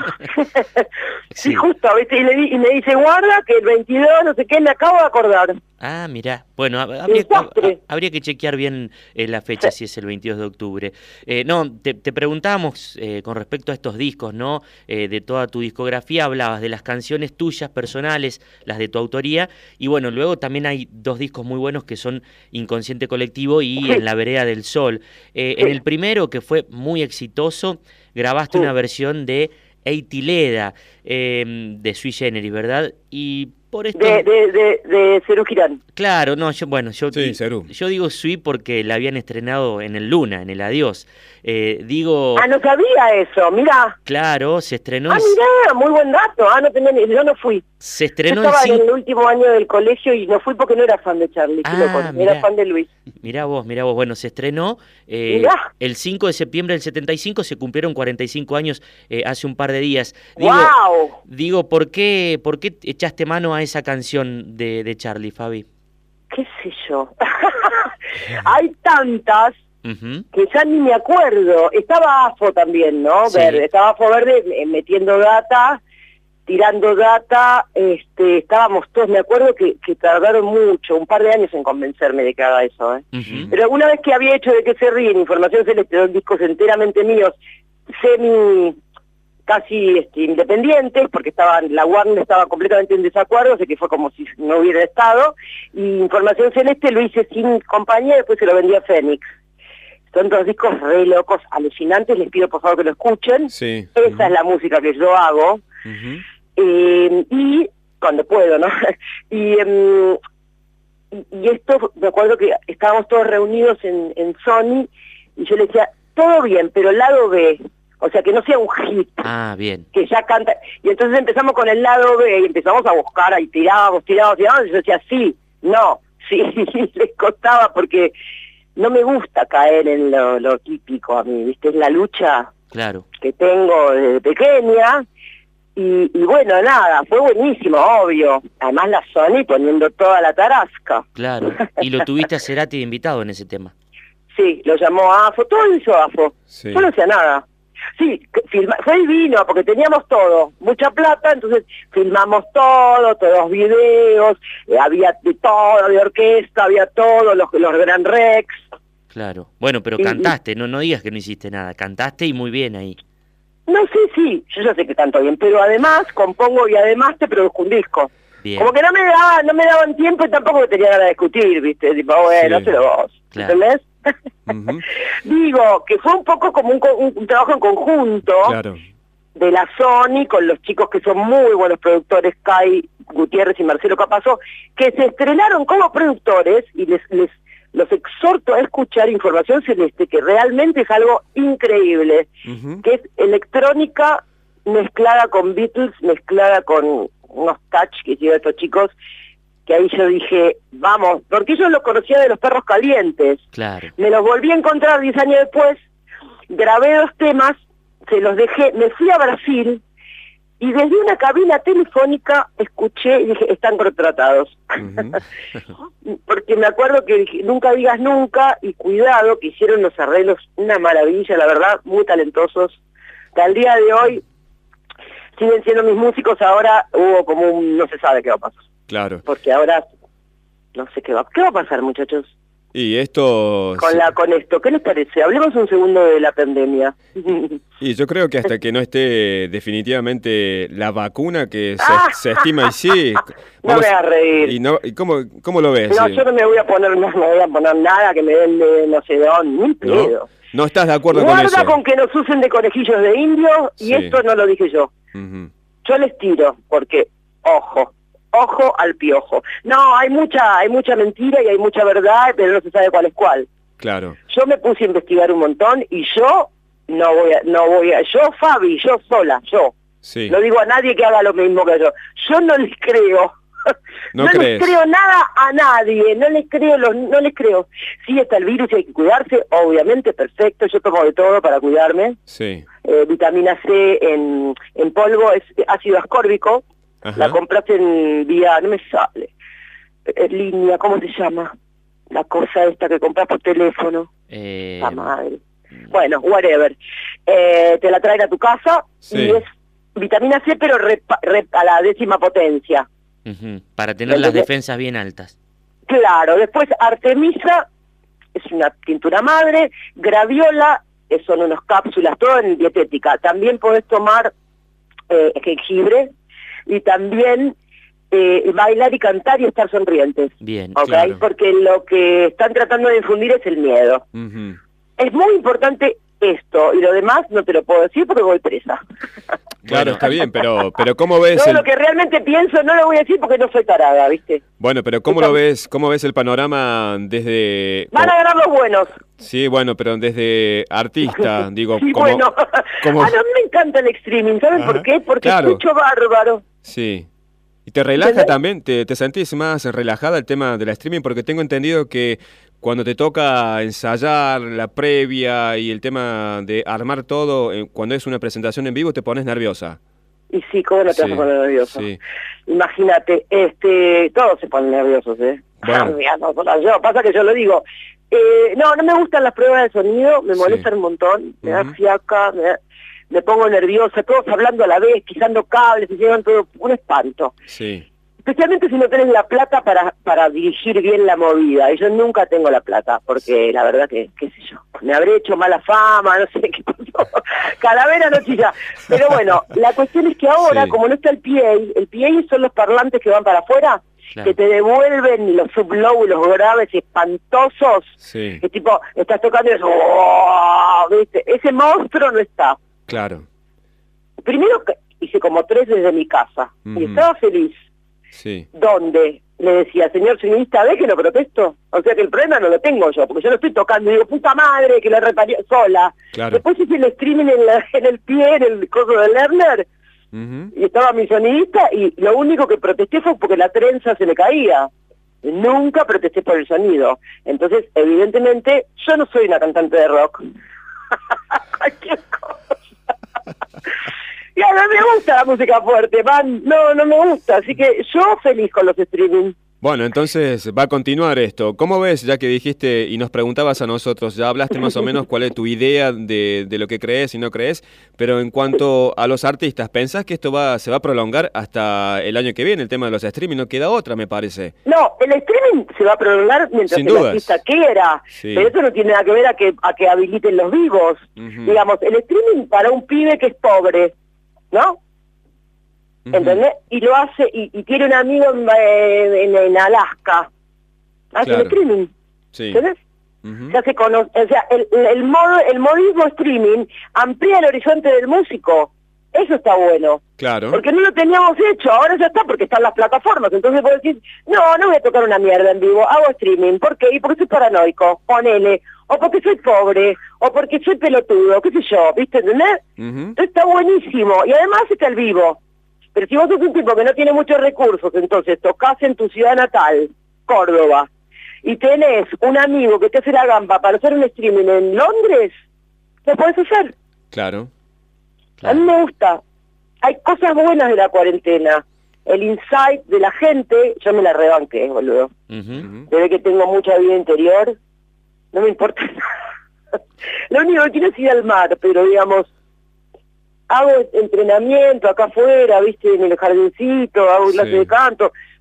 Sí. justo, ¿viste? Y, le di- y me dice, guarda que el veintidós, no sé qué, me acabo de acordar. Ah, mirá. Bueno, hab- habría, Desastre. ha- habría que chequear bien eh, la fecha, si es el veintidós de octubre. Eh, no, te, te preguntábamos eh, con respecto a estos discos, ¿no? Eh, de toda tu discografía, hablabas de las canciones tuyas personales, las de tu autoría, y bueno, luego también hay dos discos muy buenos que son Inconsciente Colectivo y Sí. En la Vereda del Sol. Eh, Sí. En el primero, que fue muy exitoso, grabaste Sí. una versión de Eitileda, eh, de Sui Generis, ¿verdad? Y por esto... De, de, de, de Cerú Girán. Claro, no, yo, bueno, yo, Sí, di- Cerú. yo digo Sui porque la habían estrenado en el Luna, en el Adiós. Eh, digo, Ah, no sabía eso, mirá. claro, se estrenó, Ah, en- mirá, muy buen dato. Ah, no tenía ni, yo no fui. se Yo estrenó en estaba en cinco... el último año del colegio y no fui porque no era fan de Charlie, qué Ah, loco, mirá. era fan de Luis. Mirá vos, mirá vos, bueno, se estrenó eh, Mirá. el cinco de septiembre del setenta y cinco, se cumplieron cuarenta y cinco años eh, hace un par de días. Digo, ¡Wow! digo ¿por qué, por qué echaste mano a esa canción de, de Charlie, Fabi? ¿Qué sé yo? Hay tantas Ujú. que ya ni me acuerdo. Estaba AFO también, ¿no? Sí. Verde. Estaba AFO Verde eh, metiendo data, tirando data. Este, estábamos todos, me acuerdo que, que tardaron mucho, un par de años en convencerme de que haga eso, ¿eh? Ujú. Pero una vez que había hecho De Qué se ríen, Información Celeste, dos discos enteramente míos, semi, casi este, independientes, porque estaban, la Warner estaba completamente en desacuerdo, así que fue como si no hubiera estado, y Información Celeste lo hice sin compañía, después se lo vendí a Fénix. Son dos discos re locos, alucinantes, les pido por favor que lo escuchen. Sí. Esa es la música que yo hago. Ujú. Eh, y cuando puedo, ¿no? y, em, y, y esto, me acuerdo que estábamos todos reunidos en, en Sony y yo le decía, todo bien, pero el lado B, o sea, que no sea un hit, Ah, bien. que ya canta. Y entonces empezamos con el lado B y empezamos a buscar, ahí tirábamos, tirábamos, tirábamos, y yo decía, sí, no, sí, les costaba porque no me gusta caer en lo, lo típico a mí, ¿viste? Es la lucha Claro. que tengo desde pequeña. Y, y bueno, nada, fue buenísimo, obvio. Además la Sony poniendo toda la tarasca. Claro, y lo tuviste a Cerati de invitado en ese tema. Sí, lo llamó AFO, todo hizo AFO. Sí. Yo no hacía nada. Sí, que filma- fue divino porque teníamos todo, mucha plata, entonces filmamos todo, todos los videos, eh, había de todo, de orquesta, había todo, los, los Gran Rex. Claro. Bueno, pero Y- y- cantaste, no, no digas que no hiciste nada. Cantaste y muy bien ahí. No sé, sí, yo ya sé que canto bien, pero además compongo y además te produzco un disco. Bien. Como que no me daba, no me daban tiempo y tampoco tenía ganas de discutir, ¿viste? Tipo, bueno, Sí. hazlo vos, Claro. ¿entendés? Ujú. Digo, que fue un poco como un, co- un- un trabajo en conjunto Claro. de la Sony con los chicos que son muy buenos productores, Kai Gutiérrez y Marcelo Capazó, que se estrenaron como productores y les, les los exhorto a escuchar Información Celeste, que realmente es algo increíble, Ujú. que es electrónica mezclada con Beatles, mezclada con unos touch que hicieron estos chicos, que ahí yo dije, vamos, porque yo los conocía de Los Perros Calientes, Claro. me los volví a encontrar diez años después, grabé dos temas, se los dejé, me fui a Brasil, y desde una cabina telefónica escuché y dije, están contratados. Ujú. Porque me acuerdo que dije, nunca digas nunca, y cuidado, que hicieron los arreglos una maravilla, la verdad, muy talentosos. Que al día de hoy siguen siendo mis músicos, ahora hubo como un, no se sabe qué va a pasar. Claro. Porque ahora, no sé qué va, ¿qué va a pasar, muchachos? Y esto... Con, la, con esto, ¿qué les parece? Hablemos un segundo de la pandemia. Y yo creo que hasta que no esté definitivamente la vacuna, que se, ¡Ah! se estima y sí... No me hagas reír. ¿Y, no, y cómo, cómo lo ves? No, Sí. yo no me voy a poner no me voy a poner nada que me den de no sé de dónde, ni pedo. ¿No? ¿No estás de acuerdo Guarda con eso? con que nos usen de conejillos de indio, y Sí. esto no lo dije yo. Ujú. Yo les tiro, porque, ojo, ojo al piojo. No, hay mucha, hay mucha mentira y hay mucha verdad, pero no se sabe cuál es cuál. Claro. Yo me puse a investigar un montón y yo no voy a, no voy a, yo Fabi, yo sola, yo. Sí. No digo a nadie que haga lo mismo que yo. Yo no les creo. No No, crees. les creo nada a nadie, no les creo, los, no les creo. Sí está el virus y hay que cuidarse, obviamente, perfecto, yo tomo de todo para cuidarme. Sí. Eh, vitamina C en, en polvo, es ácido ascórbico, Ajá. la compras en vía, no me sale, en línea, ¿cómo se llama? La cosa esta que compras por teléfono, Eh, la madre. Bueno, whatever. Eh, te la traen a tu casa Sí. y es vitamina C, pero repa- re- a la décima potencia. ujú, para tener las defensas bien altas. Claro, después Artemisa, es una tintura madre, Graviola, eh, son unas cápsulas, todo en dietética. También podés tomar eh, jengibre y también eh, bailar y cantar y estar sonrientes. Bien. ¿Ok? Claro. Porque lo que están tratando de infundir es el miedo. Ujú. Es muy importante esto, y lo demás no te lo puedo decir porque voy presa. Claro, Bueno. está bien, pero, pero ¿cómo ves Todo el... lo que realmente pienso no lo voy a decir porque no soy tarada, ¿viste? Bueno, pero ¿cómo lo ves, cómo ves el panorama desde... Van a ganar los buenos. Sí, bueno, pero desde artista, digo, Sí, como... bueno. como- A mí me encanta el streaming, ¿saben Ajá. por qué? Porque Claro. escucho bárbaro. Sí. ¿Y te relaja ¿Entendés? también? ¿Te, ¿Te sentís más relajada el tema de la streaming? Porque tengo entendido que cuando te toca ensayar la previa y el tema de armar todo, eh, cuando es una presentación en vivo te pones nerviosa. Y sí, ¿cómo no te Sí, vas a poner nervioso? sí. Imagínate, este, todos se ponen nerviosos, ¿eh? Bueno. Ah, no solo yo, pasa que yo lo digo. Eh, no, no me gustan las pruebas de sonido, me Sí. molestan un montón, me da Ujú. fiaca, me, da- me pongo nerviosa, todos hablando a la vez, pisando cables, y llevan todo un espanto. Sí. Especialmente si no tenés la plata para, para dirigir bien la movida. Y yo nunca tengo la plata, porque la verdad que, qué sé yo, me habré hecho mala fama, no sé qué pasó. Calavera no chilla. Pero bueno, la cuestión es que ahora, Sí. como no está el P A, el P A son los parlantes que van para afuera, Claro. que te devuelven los sublow, los graves espantosos, Sí, que tipo, estás tocando y es, ¡oh! ¿Viste? Ese monstruo no está. claro. Primero que hice como tres desde mi casa, y Ujú. estaba feliz. Sí, Donde le decía, señor sonidista, ¿ve que no protesto? O sea que el problema no lo tengo yo, porque yo lo estoy tocando y digo, puta madre, que lo reparé sola. Claro. Después hice el streaming en, la- en el pie, en el coso de Lerner, Ujú. y estaba mi sonidista, y lo único que protesté fue porque la trenza se le caía. Nunca protesté por el sonido. Entonces, evidentemente, yo no soy una cantante de rock. Cualquier cosa. Y a mí me gusta la música fuerte, man. No, no me gusta. Así que yo feliz con los streaming. Bueno, entonces va a continuar esto. ¿Cómo ves, ya que dijiste y nos preguntabas a nosotros, ya hablaste más o menos cuál es tu idea de, de lo que crees y no crees, pero en cuanto a los artistas, ¿pensás que esto va se va a prolongar hasta el año que viene, el tema de los streaming? No queda otra, me parece. No, el streaming se va a prolongar mientras Sin el dudas. artista quiera. Sí. Pero eso no tiene nada que ver a que, a que habiliten los vivos. Ujú. Digamos, el streaming para un pibe que es pobre, ¿no? Ujú. ¿Entendés? Y lo hace, y, y tiene un amigo en, en, en Alaska. Hace Claro. el streaming, Sí. ¿entendés? Ujú. Se hace cono- o sea, el, el, modo, el modismo streaming amplía el horizonte del músico. Eso está bueno. Claro. Porque no lo teníamos hecho, ahora ya está porque están las plataformas. Entonces vos decís, no, no voy a tocar una mierda en vivo, hago streaming. ¿Por qué? Y porque soy paranoico, ponele. O porque soy pobre, o porque soy pelotudo, qué sé yo, ¿viste? ¿Entendés? Ujú. Entonces está buenísimo. Y además está el vivo. Pero si vos sos un tipo que no tiene muchos recursos, entonces tocas en tu ciudad natal, Córdoba, y tenés un amigo que te hace la gamba para hacer un streaming en Londres, lo podés hacer. Claro. A mí me gusta. Hay cosas buenas de la cuarentena. El insight de la gente, yo me la rebanqué, boludo. Ujú. Ujú. Desde que tengo mucha vida interior, no me importa nada. Lo único que quiero es ir al mar, pero digamos, hago entrenamiento acá afuera, viste, en el jardincito, hago clase Sí. de canto,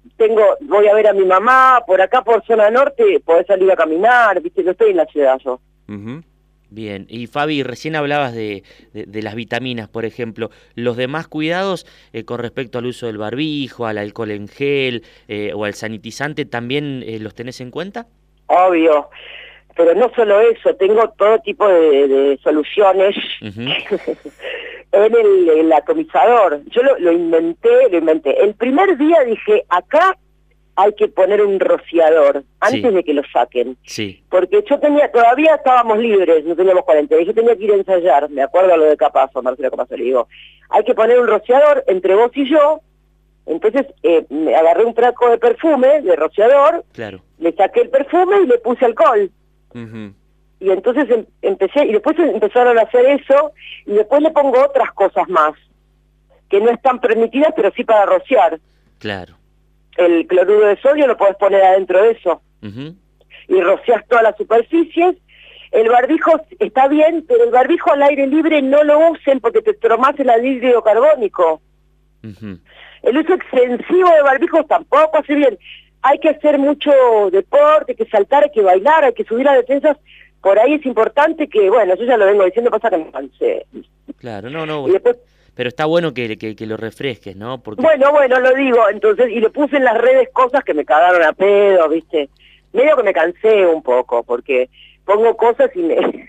tengo, voy a ver a mi mamá, por acá por zona norte, podés salir a caminar, viste, no estoy en la ciudad yo. Ujú. Bien, y Fabi, recién hablabas de, de, de las vitaminas, por ejemplo. ¿Los demás cuidados eh, con respecto al uso del barbijo, al alcohol en gel eh, o al sanitizante, también eh, los tenés en cuenta? Obvio, pero no solo eso, tengo todo tipo de, de soluciones Uh-huh. en el, el atomizador. Yo lo, lo inventé, lo inventé. El primer día dije, acá hay que poner un rociador antes Sí. de que lo saquen. Sí, Porque yo tenía, todavía estábamos libres, no teníamos cuarentena, y yo tenía que ir a ensayar, me acuerdo a lo de Capazo, Marcelo Capazo, le digo, hay que poner un rociador entre vos y yo. Entonces eh, me agarré un traco de perfume, de rociador, claro. le saqué el perfume y le puse alcohol. Ujú. Y entonces em- empecé, y después empezaron a hacer eso, y después le pongo otras cosas más, que no están permitidas, pero sí para rociar. Claro. El cloruro de sodio lo podés poner adentro de eso, Uh-huh. y rociás todas las superficies. El barbijo está bien, pero el barbijo al aire libre no lo usen porque te tromás el anhídrido carbónico. Uh-huh. El uso extensivo de barbijos tampoco hace bien. Hay que hacer mucho deporte, hay que saltar, hay que bailar, hay que subir a defensas. Por ahí es importante que, bueno, yo ya lo vengo diciendo, pasa que me cansé. Claro, no, no. Y después, Pero está bueno que, que, que lo refresques, ¿no? Porque bueno, bueno, lo digo, entonces, y le puse en las redes cosas que me cagaron a pedo, ¿viste? Medio que me cansé un poco, porque pongo cosas y me...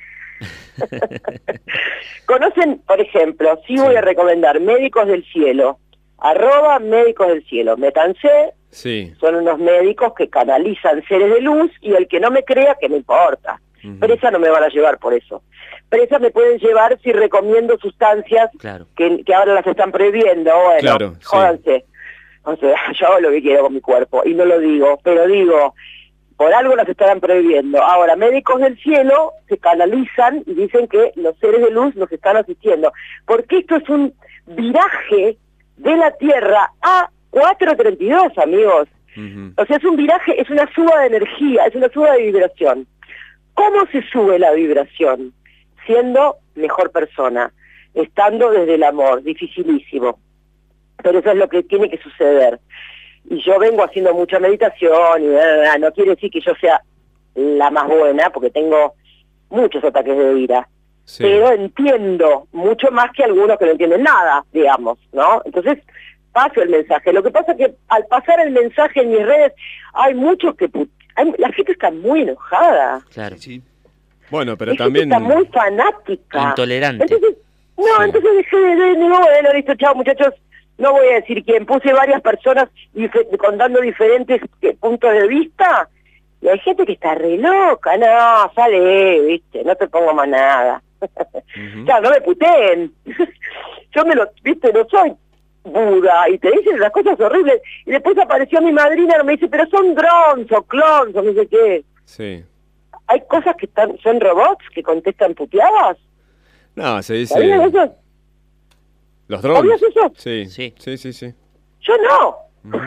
¿Conocen, por ejemplo, sí voy Sí. a recomendar Médicos del Cielo, arroba Médicos del Cielo, me cansé, Sí. son unos médicos que canalizan seres de luz, y el que no me crea, que me importa. Ujú. Presa no me van a llevar por eso. Presa me pueden llevar si recomiendo sustancias Claro. que, que ahora las están prohibiendo. Bueno, Claro, sí. jódanse. O sea, yo hago lo que quiero con mi cuerpo, y no lo digo, pero digo, por algo las estarán prohibiendo. Ahora, Médicos del Cielo se canalizan y dicen que los seres de luz nos están asistiendo. Porque esto es un viraje de la Tierra a cuatrocientos treinta y dos, amigos. Ujú. O sea, es un viraje, es una suba de energía, es una suba de vibración. ¿Cómo se sube la vibración? Siendo mejor persona, estando desde el amor, dificilísimo. Pero eso es lo que tiene que suceder. Y yo vengo haciendo mucha meditación, y bla, bla, bla. No quiere decir que yo sea la más buena, porque tengo muchos ataques de ira. Sí. Pero entiendo mucho más que algunos que no entienden nada, digamos, ¿no? Entonces, paso el mensaje. Lo que pasa es que al pasar el mensaje en mis redes, hay muchos que... put- hay- la gente está muy enojada. Claro. Sí. Bueno, pero La gente también... está muy fanática. Intolerante. Entonces, no, Sí. entonces dejé de... de- digo, bueno, listo, chao, muchachos. No voy a decir quién. Puse varias personas dife- contando diferentes eh, puntos de vista. Y hay gente que está re loca. No, sale, viste, no te pongo más nada. Ujú. Claro, no me puteen. Yo me lo, viste, no soy Buda, y te dicen las cosas horribles. Y después apareció mi madrina y me dice, pero son drones o clones o no sé qué. Sí. Hay cosas que están, son robots que contestan puteadas. No, se dice... ¿Sabías eso? ¿Los drones? ¿Sabías eso? Sí. Sí. Sí, sí, sí. Yo no. Ujú.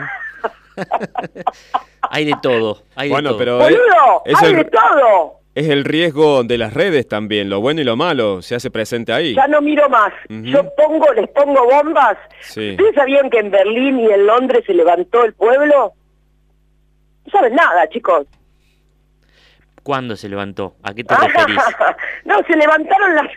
Hay de todo. Hay de Bueno, todo. pero es, Boludo, es hay el, de todo. es el riesgo de las redes también, lo bueno y lo malo se hace presente ahí. Ya no miro más. Ujú. Yo pongo, les pongo bombas. Sí. ¿Ustedes sabían que en Berlín y en Londres se levantó el pueblo? No saben nada, chicos. ¿Cuándo se levantó? ¿A qué te referís? No, se levantaron las...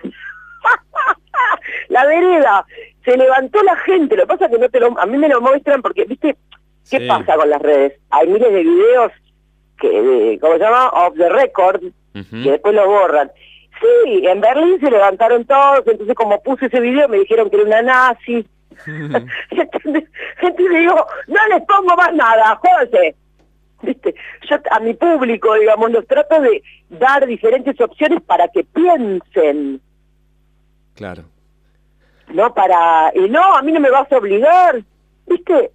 la vereda. Se levantó la gente. Lo que pasa es que no te lo... a mí me lo muestran porque, ¿viste? ¿Qué Sí. pasa con las redes? Hay miles de videos que, de, ¿cómo se llama? Off the record, Ujú. que después lo borran. Sí, en Berlín se levantaron todos, entonces como puse ese video me dijeron que era una nazi. Entonces, entonces digo, no les pongo más nada, jódanse. ¿Viste? Yo a mi público, digamos, los trato de dar diferentes opciones para que piensen, Claro. no para... Y no, a mí no me vas a obligar, ¿viste?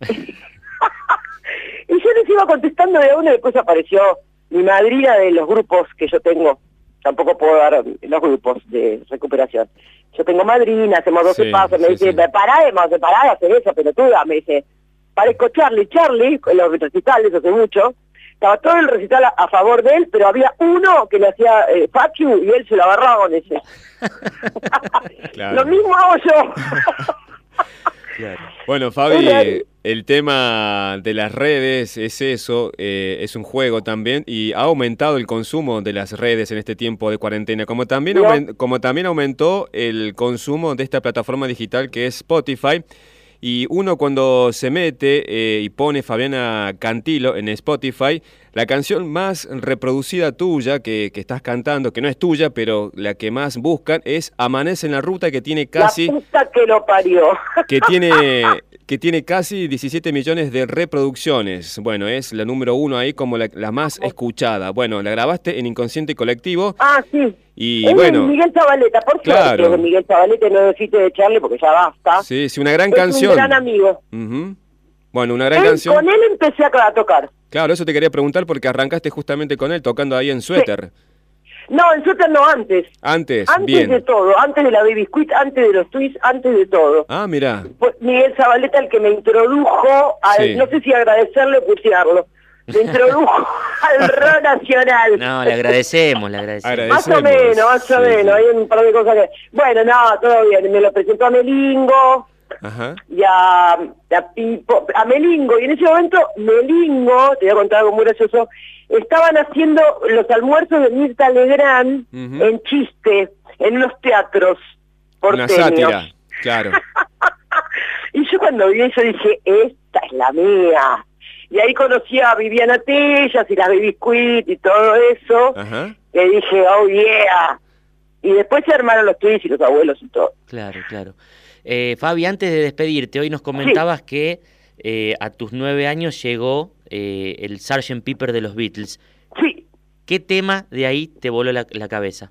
Y yo les iba contestando de uno y después apareció mi madrina de los grupos que yo tengo. Tampoco puedo dar los grupos de recuperación. Yo tengo madrina, hacemos doce Sí, pasos, me sí, dice, sí. pará, de pará de hacer eso, pelotuda, me dice, parezco Charlie, Charlie, con los recitales hace mucho, estaba todo el recital a, a favor de él, pero había uno que le hacía eh, fuck you y él se lo agarraba con ese. Claro. Lo mismo hago yo. Claro. Bueno, Es Fabi, real. El tema de las redes es eso, eh, es un juego también y ha aumentado el consumo de las redes en este tiempo de cuarentena, como también, ¿No? aument- como también aumentó el consumo de esta plataforma digital que es Spotify. Y uno cuando se mete eh, y pone Fabiana Cantilo en Spotify, la canción más reproducida tuya que, que estás cantando, que no es tuya, pero la que más buscan es Amanece en la Ruta, que tiene casi... La puta que lo parió. que tiene que tiene casi diecisiete millones de reproducciones. Bueno, es la número uno ahí como la, la más escuchada. Bueno, la grabaste en Inconsciente Colectivo. Ah, sí. Y es bueno, de Miguel Zabaleta, por claro. suerte, de Miguel Zabaleta, no deciste de Charlie porque ya basta. sí, sí, una gran es canción. un gran amigo. Ujú. Bueno, una gran Él- canción. Con él empecé a, a tocar. Claro, eso te quería preguntar porque arrancaste justamente con él tocando ahí en Suéter. No, en Suéter no, antes. Antes, Antes bien. de todo, antes de la Baby Squid, antes de los Twists, antes de todo. Ah, mira. Fue Miguel Zabaleta el que me introdujo, al, Sí. no sé si agradecerle o putearlo, me introdujo al rock nacional. No, le agradecemos, le agradecemos. Agrade- Más o agradecemos. menos, más o Sí, menos, sí. hay un par de cosas que... Bueno, no, todo bien, me lo presentó a Melingo Ajá. y a, a Pipo, a Melingo, y en ese momento Melingo, te voy a contar algo muy gracioso, estaban haciendo los almuerzos de Mirta Legrand Ujú. en chiste, en unos teatros Una porteños. sátira, claro. Y yo cuando vi eso dije, esta es la mía. Y ahí conocí a Viviana Tellas y las Baby Squid y todo eso. Ajá. Y dije, oh yeah. Y después se armaron los tweets y los abuelos y todo. Claro, claro. Eh, Fabi, antes de despedirte, hoy nos comentabas que eh, a tus nueve años llegó eh, el sargento Pepper de los Beatles. Sí. ¿Qué tema de ahí te voló la, la cabeza?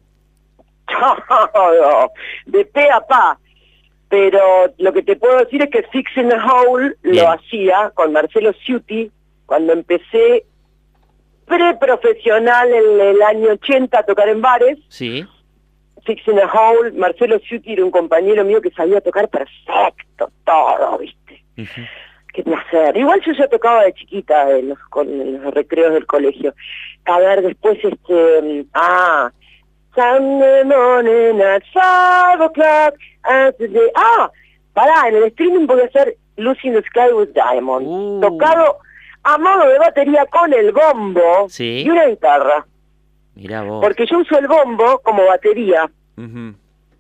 Todo. De pe a pa. Pero lo que te puedo decir es que Fixing a Hole Bien. lo hacía con Marcelo Ciuti cuando empecé pre-profesional en el año ochenta a tocar en bares. Sí. Fixing a Hole, Marcelo Ciuti era un compañero mío que sabía tocar perfecto todo, ¿viste? Ujú. Qué placer. Igual yo ya tocaba de chiquita en los, con, en los recreos del colegio. A ver, después este... Ah... Sunday morning at five o'clock as the day... Ah, pará, en el streaming voy a hacer Lucy in the Sky with Diamonds. Uh. Tocado a modo de batería con el bombo Sí. y una guitarra. Mirá vos. Porque yo uso el bombo como batería. Ujú.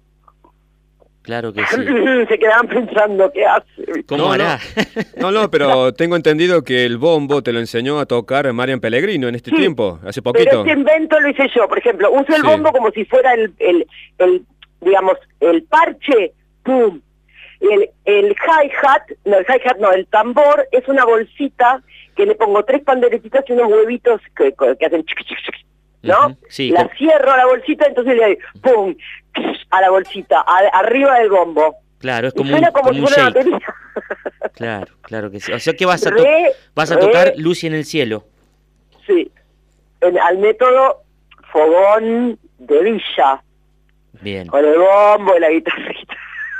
Claro que sí. Se quedaban pensando, ¿qué hace? ¿Cómo No, hará? No, no, pero tengo entendido que el bombo te lo enseñó a tocar Marian Pellegrino en este Sí, tiempo, hace Pero poquito. este invento lo hice yo. Por ejemplo, uso el Sí. bombo como si fuera el, el, el digamos, el parche, ¡pum! El, el hi-hat, no, el hi-hat no, el tambor es una bolsita que le pongo tres panderetitas y unos huevitos que, que hacen chiqui, chiqui, chiqui, ¿no? Ujú, sí, la con- cierro a la bolsita, entonces le doy ¡pum! A la bolsita, a- arriba del bombo. Claro, es Y como suena un, como como si un fuera una shake. batería. Claro, claro que sí. O sea que vas a, to- Re, vas a re. tocar Lucy en el cielo. Sí, en- al método fogón de Villa, Bien. con el bombo y la guitarrita.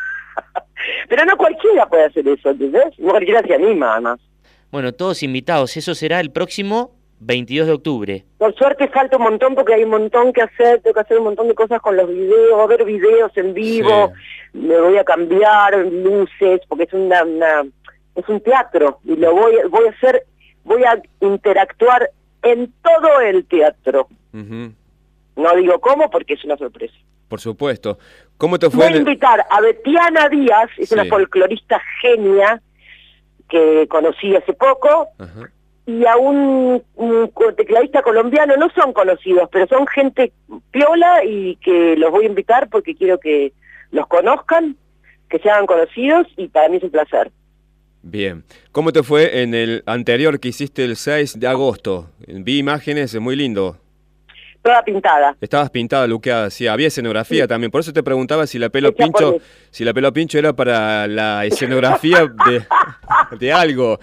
Pero no cualquiera puede hacer eso, ¿entendés? No cualquiera se anima, además. Bueno, todos invitados. Eso será el próximo veintidós de octubre. Por suerte falta un montón porque hay un montón que hacer, tengo que hacer un montón de cosas con los videos, a ver videos en vivo, me voy a cambiar luces, porque es una, una es un teatro y lo voy voy a hacer, voy a interactuar en todo el teatro. Ujú. No digo cómo porque es una sorpresa. Por supuesto. ¿Cómo te Voy fue? a en el- invitar a Betiana Díaz, es Sí. una folclorista genia que conocí hace poco, Ajá. y a un, un co- tecladista colombiano, no son conocidos, pero son gente piola y que los voy a invitar porque quiero que los conozcan, que se hagan conocidos y para mí es un placer. Bien. ¿Cómo te fue en el anterior que hiciste el seis de agosto? Vi imágenes, muy lindo. Toda pintada. Estabas pintada, luqueada, sí, había escenografía también. Por eso te preguntaba si la pelo Hecha por pincho, mí. si la pelo pincho era para la escenografía de, de algo.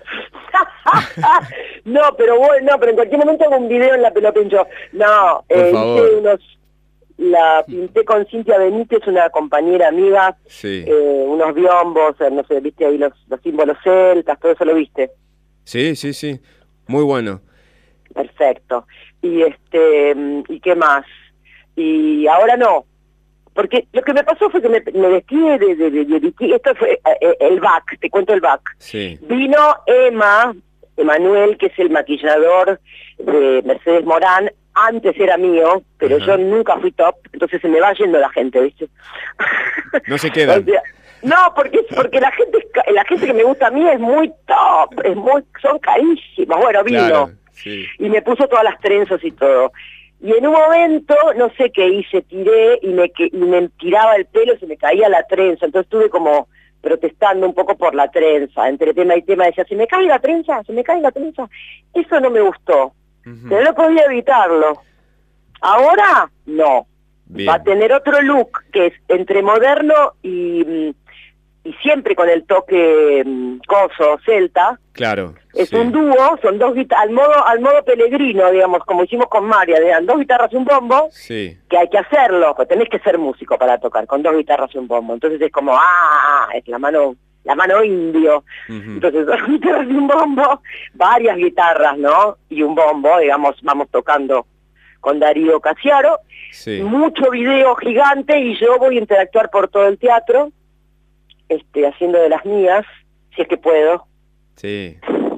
No, pero bueno, no, pero en cualquier momento hago un video en la pelopincho. No, Por eh, favor. hice unos, la pinté con Cintia Benítez, una compañera amiga, Sí. eh, unos biombos, eh, no sé, viste ahí los, los símbolos celtas, todo eso lo viste. Sí, sí, sí. Muy bueno. Perfecto. Y este, mm, ¿y qué más? Y ahora no. porque lo que me pasó fue que me, me vestí de, de, de, de, de esto fue eh, el back, te cuento el back. Sí. Vino Emma, Emanuel, que es el maquillador de Mercedes Morán, antes era mío, pero Ajá. yo nunca fui top, entonces se me va yendo la gente, ¿viste? No se quedan. O sea, no, porque porque la gente la gente que me gusta a mí es muy top, es muy son carísimas. Bueno, vino Claro, sí. y me puso todas las trenzas y todo. Y en un momento, no sé qué hice, tiré y me que, y me tiraba el pelo, se me caía la trenza, entonces estuve como protestando un poco por la trenza, entre tema y tema decía, se me cae la trenza, se me cae la trenza. Eso no me gustó, Ujú. pero no podía evitarlo. Ahora, no. Bien. Va a tener otro look que es entre moderno y, y siempre con el toque mm, coso, celta. Claro. Es sí. un dúo, son dos guitarras, al modo, al modo Pellegrino, digamos, como hicimos con María, de dos guitarras y un bombo, Sí. que hay que hacerlo, pues tenés que ser músico para tocar, con dos guitarras y un bombo. Entonces es como, ah, es la mano, la mano indio. Ujú. Entonces dos guitarras y un bombo, varias guitarras, ¿no? Y un bombo, digamos, vamos tocando con Darío Casiaro. Sí. Mucho video gigante y yo voy a interactuar por todo el teatro, este, haciendo de las mías, si es que puedo. Sí.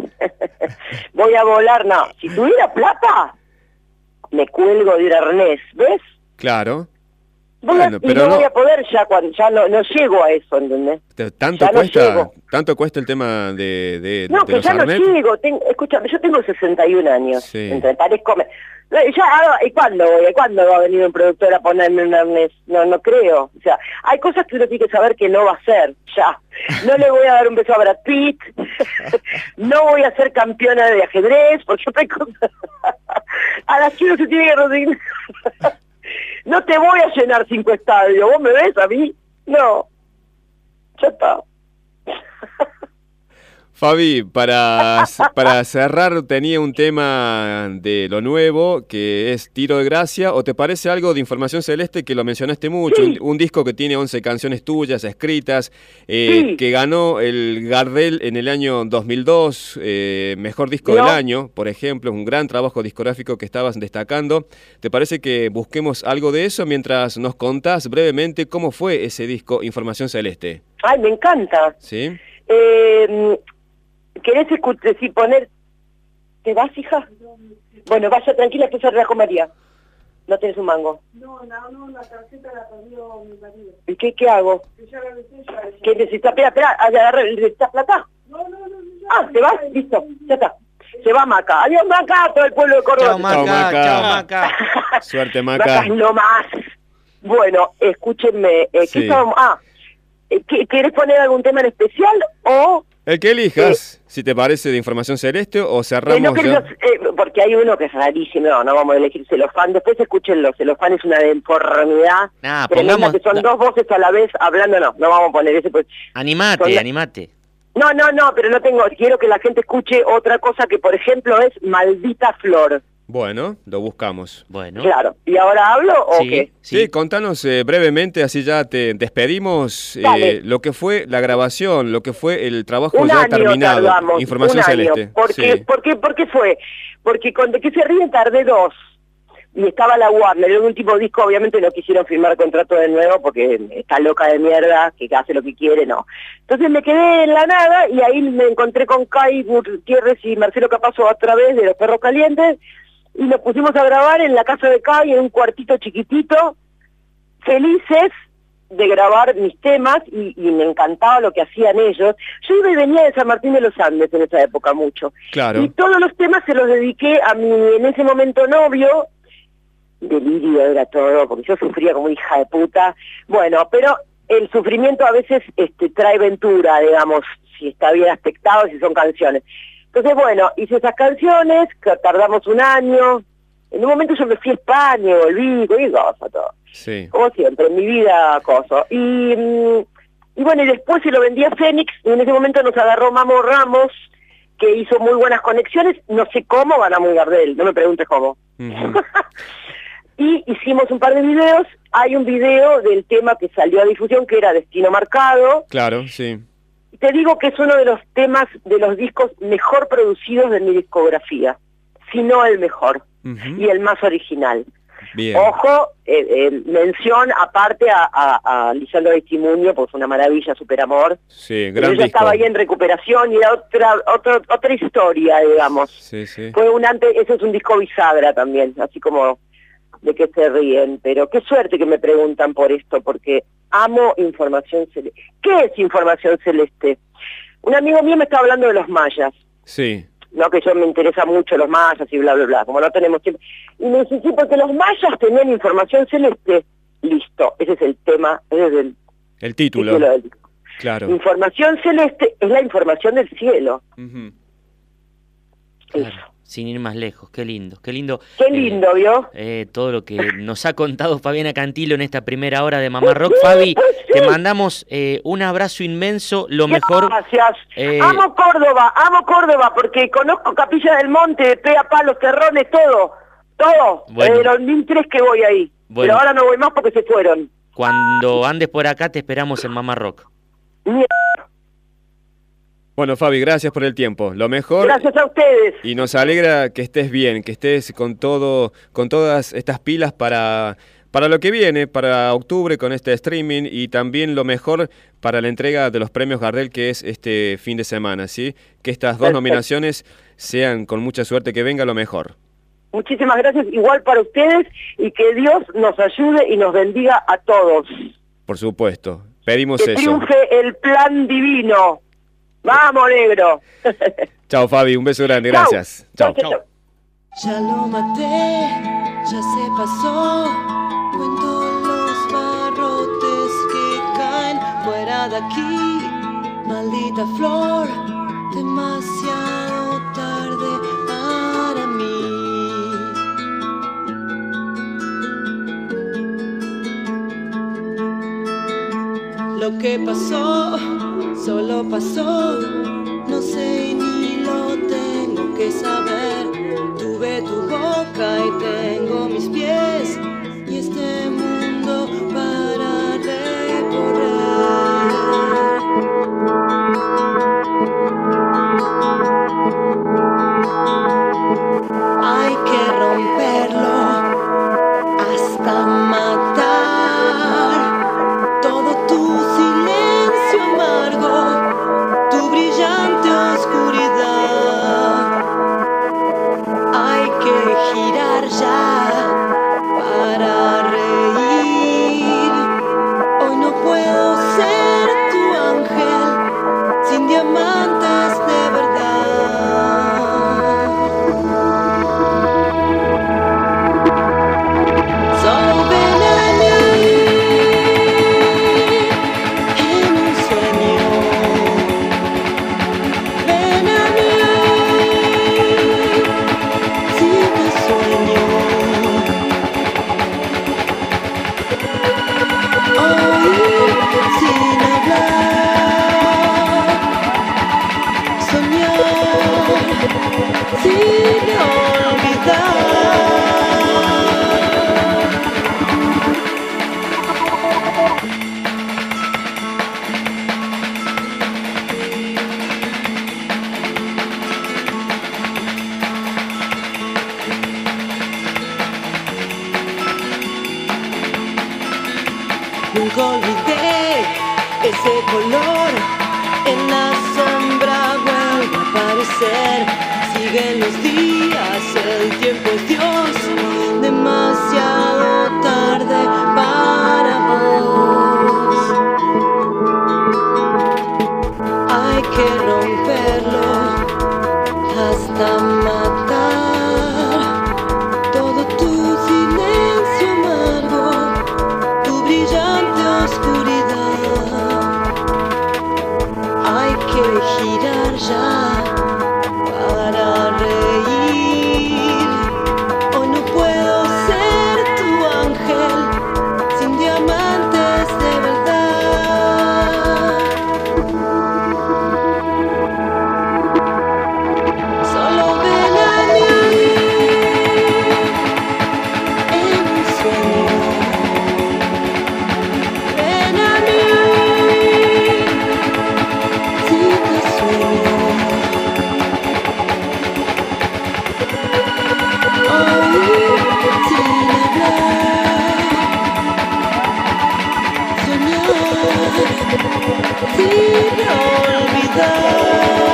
Voy a volar, no, si tuviera plata, me cuelgo de ir a Ernest, ¿ves? Claro. Voy a- Bueno, y pero no, no- voy a poder ya cuando ya no, no llego a eso, ¿entendés? T- Tanto Ya no cuesta, llego. tanto cuesta el tema de, de, No, de que los ya no Arnet. llego, tengo, escúchame, yo tengo sesenta y un años, Sí. entre parezco... me- No, ya, ah, ¿y cuándo voy? ¿Cuándo va a venir un productor a ponerme un arnés? No, no creo. O sea, hay cosas que uno tiene que saber que no va a hacer, ya. No le voy a dar un beso a Brad Pitt, no voy a ser campeona de ajedrez, porque hay cosas a las que uno se tiene que resignar. No te voy a llenar cinco estadios, ¿vos me ves a mí? No, ya está. Fabi, para, para cerrar tenía un tema de lo nuevo que es Tiro de Gracia, ¿o te parece algo de Información Celeste que lo mencionaste mucho? Sí. Un, un disco que tiene once canciones tuyas escritas, eh, Sí. que ganó el Gardel en el año dos mil dos, eh, Mejor Disco No. del Año, por ejemplo, un gran trabajo discográfico que estabas destacando. ¿Te parece que busquemos algo de eso mientras nos contás brevemente cómo fue ese disco Información Celeste? Ay, me encanta. ¿Sí? Eh, ¿Querés escuchar, si poner... ¿Te vas, hija? Bueno, vaya tranquila, que se relajó María. No tenés un mango. No, no, no, la tarjeta la perdió mi marido. ¿Y qué, qué hago? Que ya la besé, ya, ya. ¿Qué necesitas? Espera, espera, agarrar, ¿necesitas plata? No, no, no, no, ya. Ah, ¿te vas? Listo, ya está. Se va Maca. Adiós, Maca, todo el pueblo de Córdoba. Chao, Maca, Maca. chao, Maca. Suerte, Maca. Macas no más. Bueno, escúchenme. Eh, ¿qué Sí. estábamos? Ah, eh, ¿qué- ¿querés poner algún tema en especial o...? El que elijas, si te parece de Información Celeste o Eh, cerramos no ya. querés, eh, porque hay uno que es rarísimo, no, no vamos a elegir Celofán, después escúchenlo, Celofán es una deformidad Ah, tremenda, pongamos- que son da- dos voces a la vez hablando, no, no vamos a poner ese, pues. Animate, Son la- animate. No, no, no, pero no tengo, quiero que la gente escuche otra cosa que, por ejemplo, es Maldita Flor, Bueno, lo buscamos. Bueno. claro, ¿y ahora hablo o Sí, qué? Sí, sí. contanos eh, brevemente, así ya te despedimos, eh, Dale. lo que fue la grabación, lo que fue el trabajo Un ya año terminado. tardamos, Información un año. Celeste. ¿Por qué, Sí. por qué, por qué fue? Porque con De qué se ríen tardé dos. Y estaba la Warner, el último disco obviamente no quisieron firmar contrato de nuevo porque está loca de mierda, que hace lo que quiere, no. Entonces me quedé en la nada y ahí me encontré con Kai Gutiérrez y Marcelo Capazo otra vez de Los Perros Calientes y nos pusimos a grabar en la casa de Kai en un cuartito chiquitito, felices de grabar mis temas y, y me encantaba lo que hacían ellos. Yo iba y venía de San Martín de los Andes en esa época mucho. Claro. Y todos los temas se los dediqué a mi, en ese momento, novio. Delirio era todo, porque yo sufría como hija de puta. Bueno, pero el sufrimiento a veces este, trae ventura, digamos, si está bien aspectado, si son canciones. Entonces, bueno, hice esas canciones, que tardamos un año. En un momento yo me fui a España, volví, y cosa, todo. Sí. Como siempre, en mi vida, coso. Y, mm, y bueno, y después se lo vendí a Fénix, y en ese momento nos agarró Mamo Ramos, que hizo muy buenas conexiones, no sé cómo ganamos Gardel, no me preguntes cómo. Ujú. Y hicimos un par de videos, hay un video del tema que salió a difusión, que era Destino Marcado. Claro, sí. Te digo que es uno de los temas, de los discos mejor producidos de mi discografía, si no el mejor, Ujú. y el más original. Bien. Ojo, eh, eh, mención aparte a, a, a Lisandro Aristimuño, pues una maravilla, super amor. Sí, Pero gran ella disco. estaba ahí en recuperación y era otra, otra, otra historia, digamos. Sí, sí. Fue un antes, ese es un disco bisagra también, así como de que se ríen, pero qué suerte que me preguntan por esto, porque amo información celeste. ¿Qué es información celeste? Un amigo mío me estaba hablando de los mayas, Sí. no que yo me interesa mucho los mayas y bla, bla, bla, como no tenemos tiempo. Y me dice, sí, porque los mayas tenían información celeste. Listo, ese es el tema, ese es el El título. título del disco. Claro. Información celeste es la información del cielo. Ujú. Claro, Eso. sin ir más lejos, qué lindo, qué lindo. Qué lindo, ¿vio? Eh, todo lo que nos ha contado Fabiana Cantilo en esta primera hora de Mamá Rock. Fabi, te mandamos eh, un abrazo inmenso, lo mejor. Gracias. eh, Amo Córdoba, amo Córdoba, porque conozco Capilla del Monte, Pe a Palos, Terrones, todo. Todo. Bueno. Eh, los mil tres que voy ahí. Bueno. Pero ahora no voy más porque se fueron. Cuando andes por acá te esperamos en Mamá Rock. Bueno, Fabi, gracias por el tiempo. Lo mejor. Gracias a ustedes. Y nos alegra que estés bien, que estés con todo, con todas estas pilas para, para lo que viene, para octubre con este streaming y también lo mejor para la entrega de los premios Gardel que es este fin de semana, ¿sí? Que estas dos Perfecto. nominaciones sean con mucha suerte, que venga lo mejor. Muchísimas gracias, igual para ustedes, y que Dios nos ayude y nos bendiga a todos. Por supuesto. Pedimos Que eso. triunfe el plan divino. ¡Vamos, negro! Chao, Fabi, un beso grande, Chau. gracias. Chao. Chau, chau. Ya lo maté, ya se pasó. Cuento los barrotes que caen fuera de aquí. Maldita flor, demasiado tarde para mí. Lo que pasó, solo pasó. No sé ni lo tengo que saber. Tuve tu boca y tengo mis pies y este mundo para recorrer. Hay que romperlo hasta matar todo tu silencio amargo, tu brillante oscuridad. Hay que girar ya para reír. Hoy no puedo ser tu ángel sin diamantes de verdad. Solo ven a mí en un sueño. Ven a mí si te sueño. Oír sin hablar. Soñar sin olvidar. Nunca olvidé ese color, en la sombra vuelve a aparecer. Siguen los días, el tiempo es Dios, demasiado tarde para vos. Hay que romperlo hasta matar todo tu silencio amargo, tu brillante oscuridad. sin olvidar.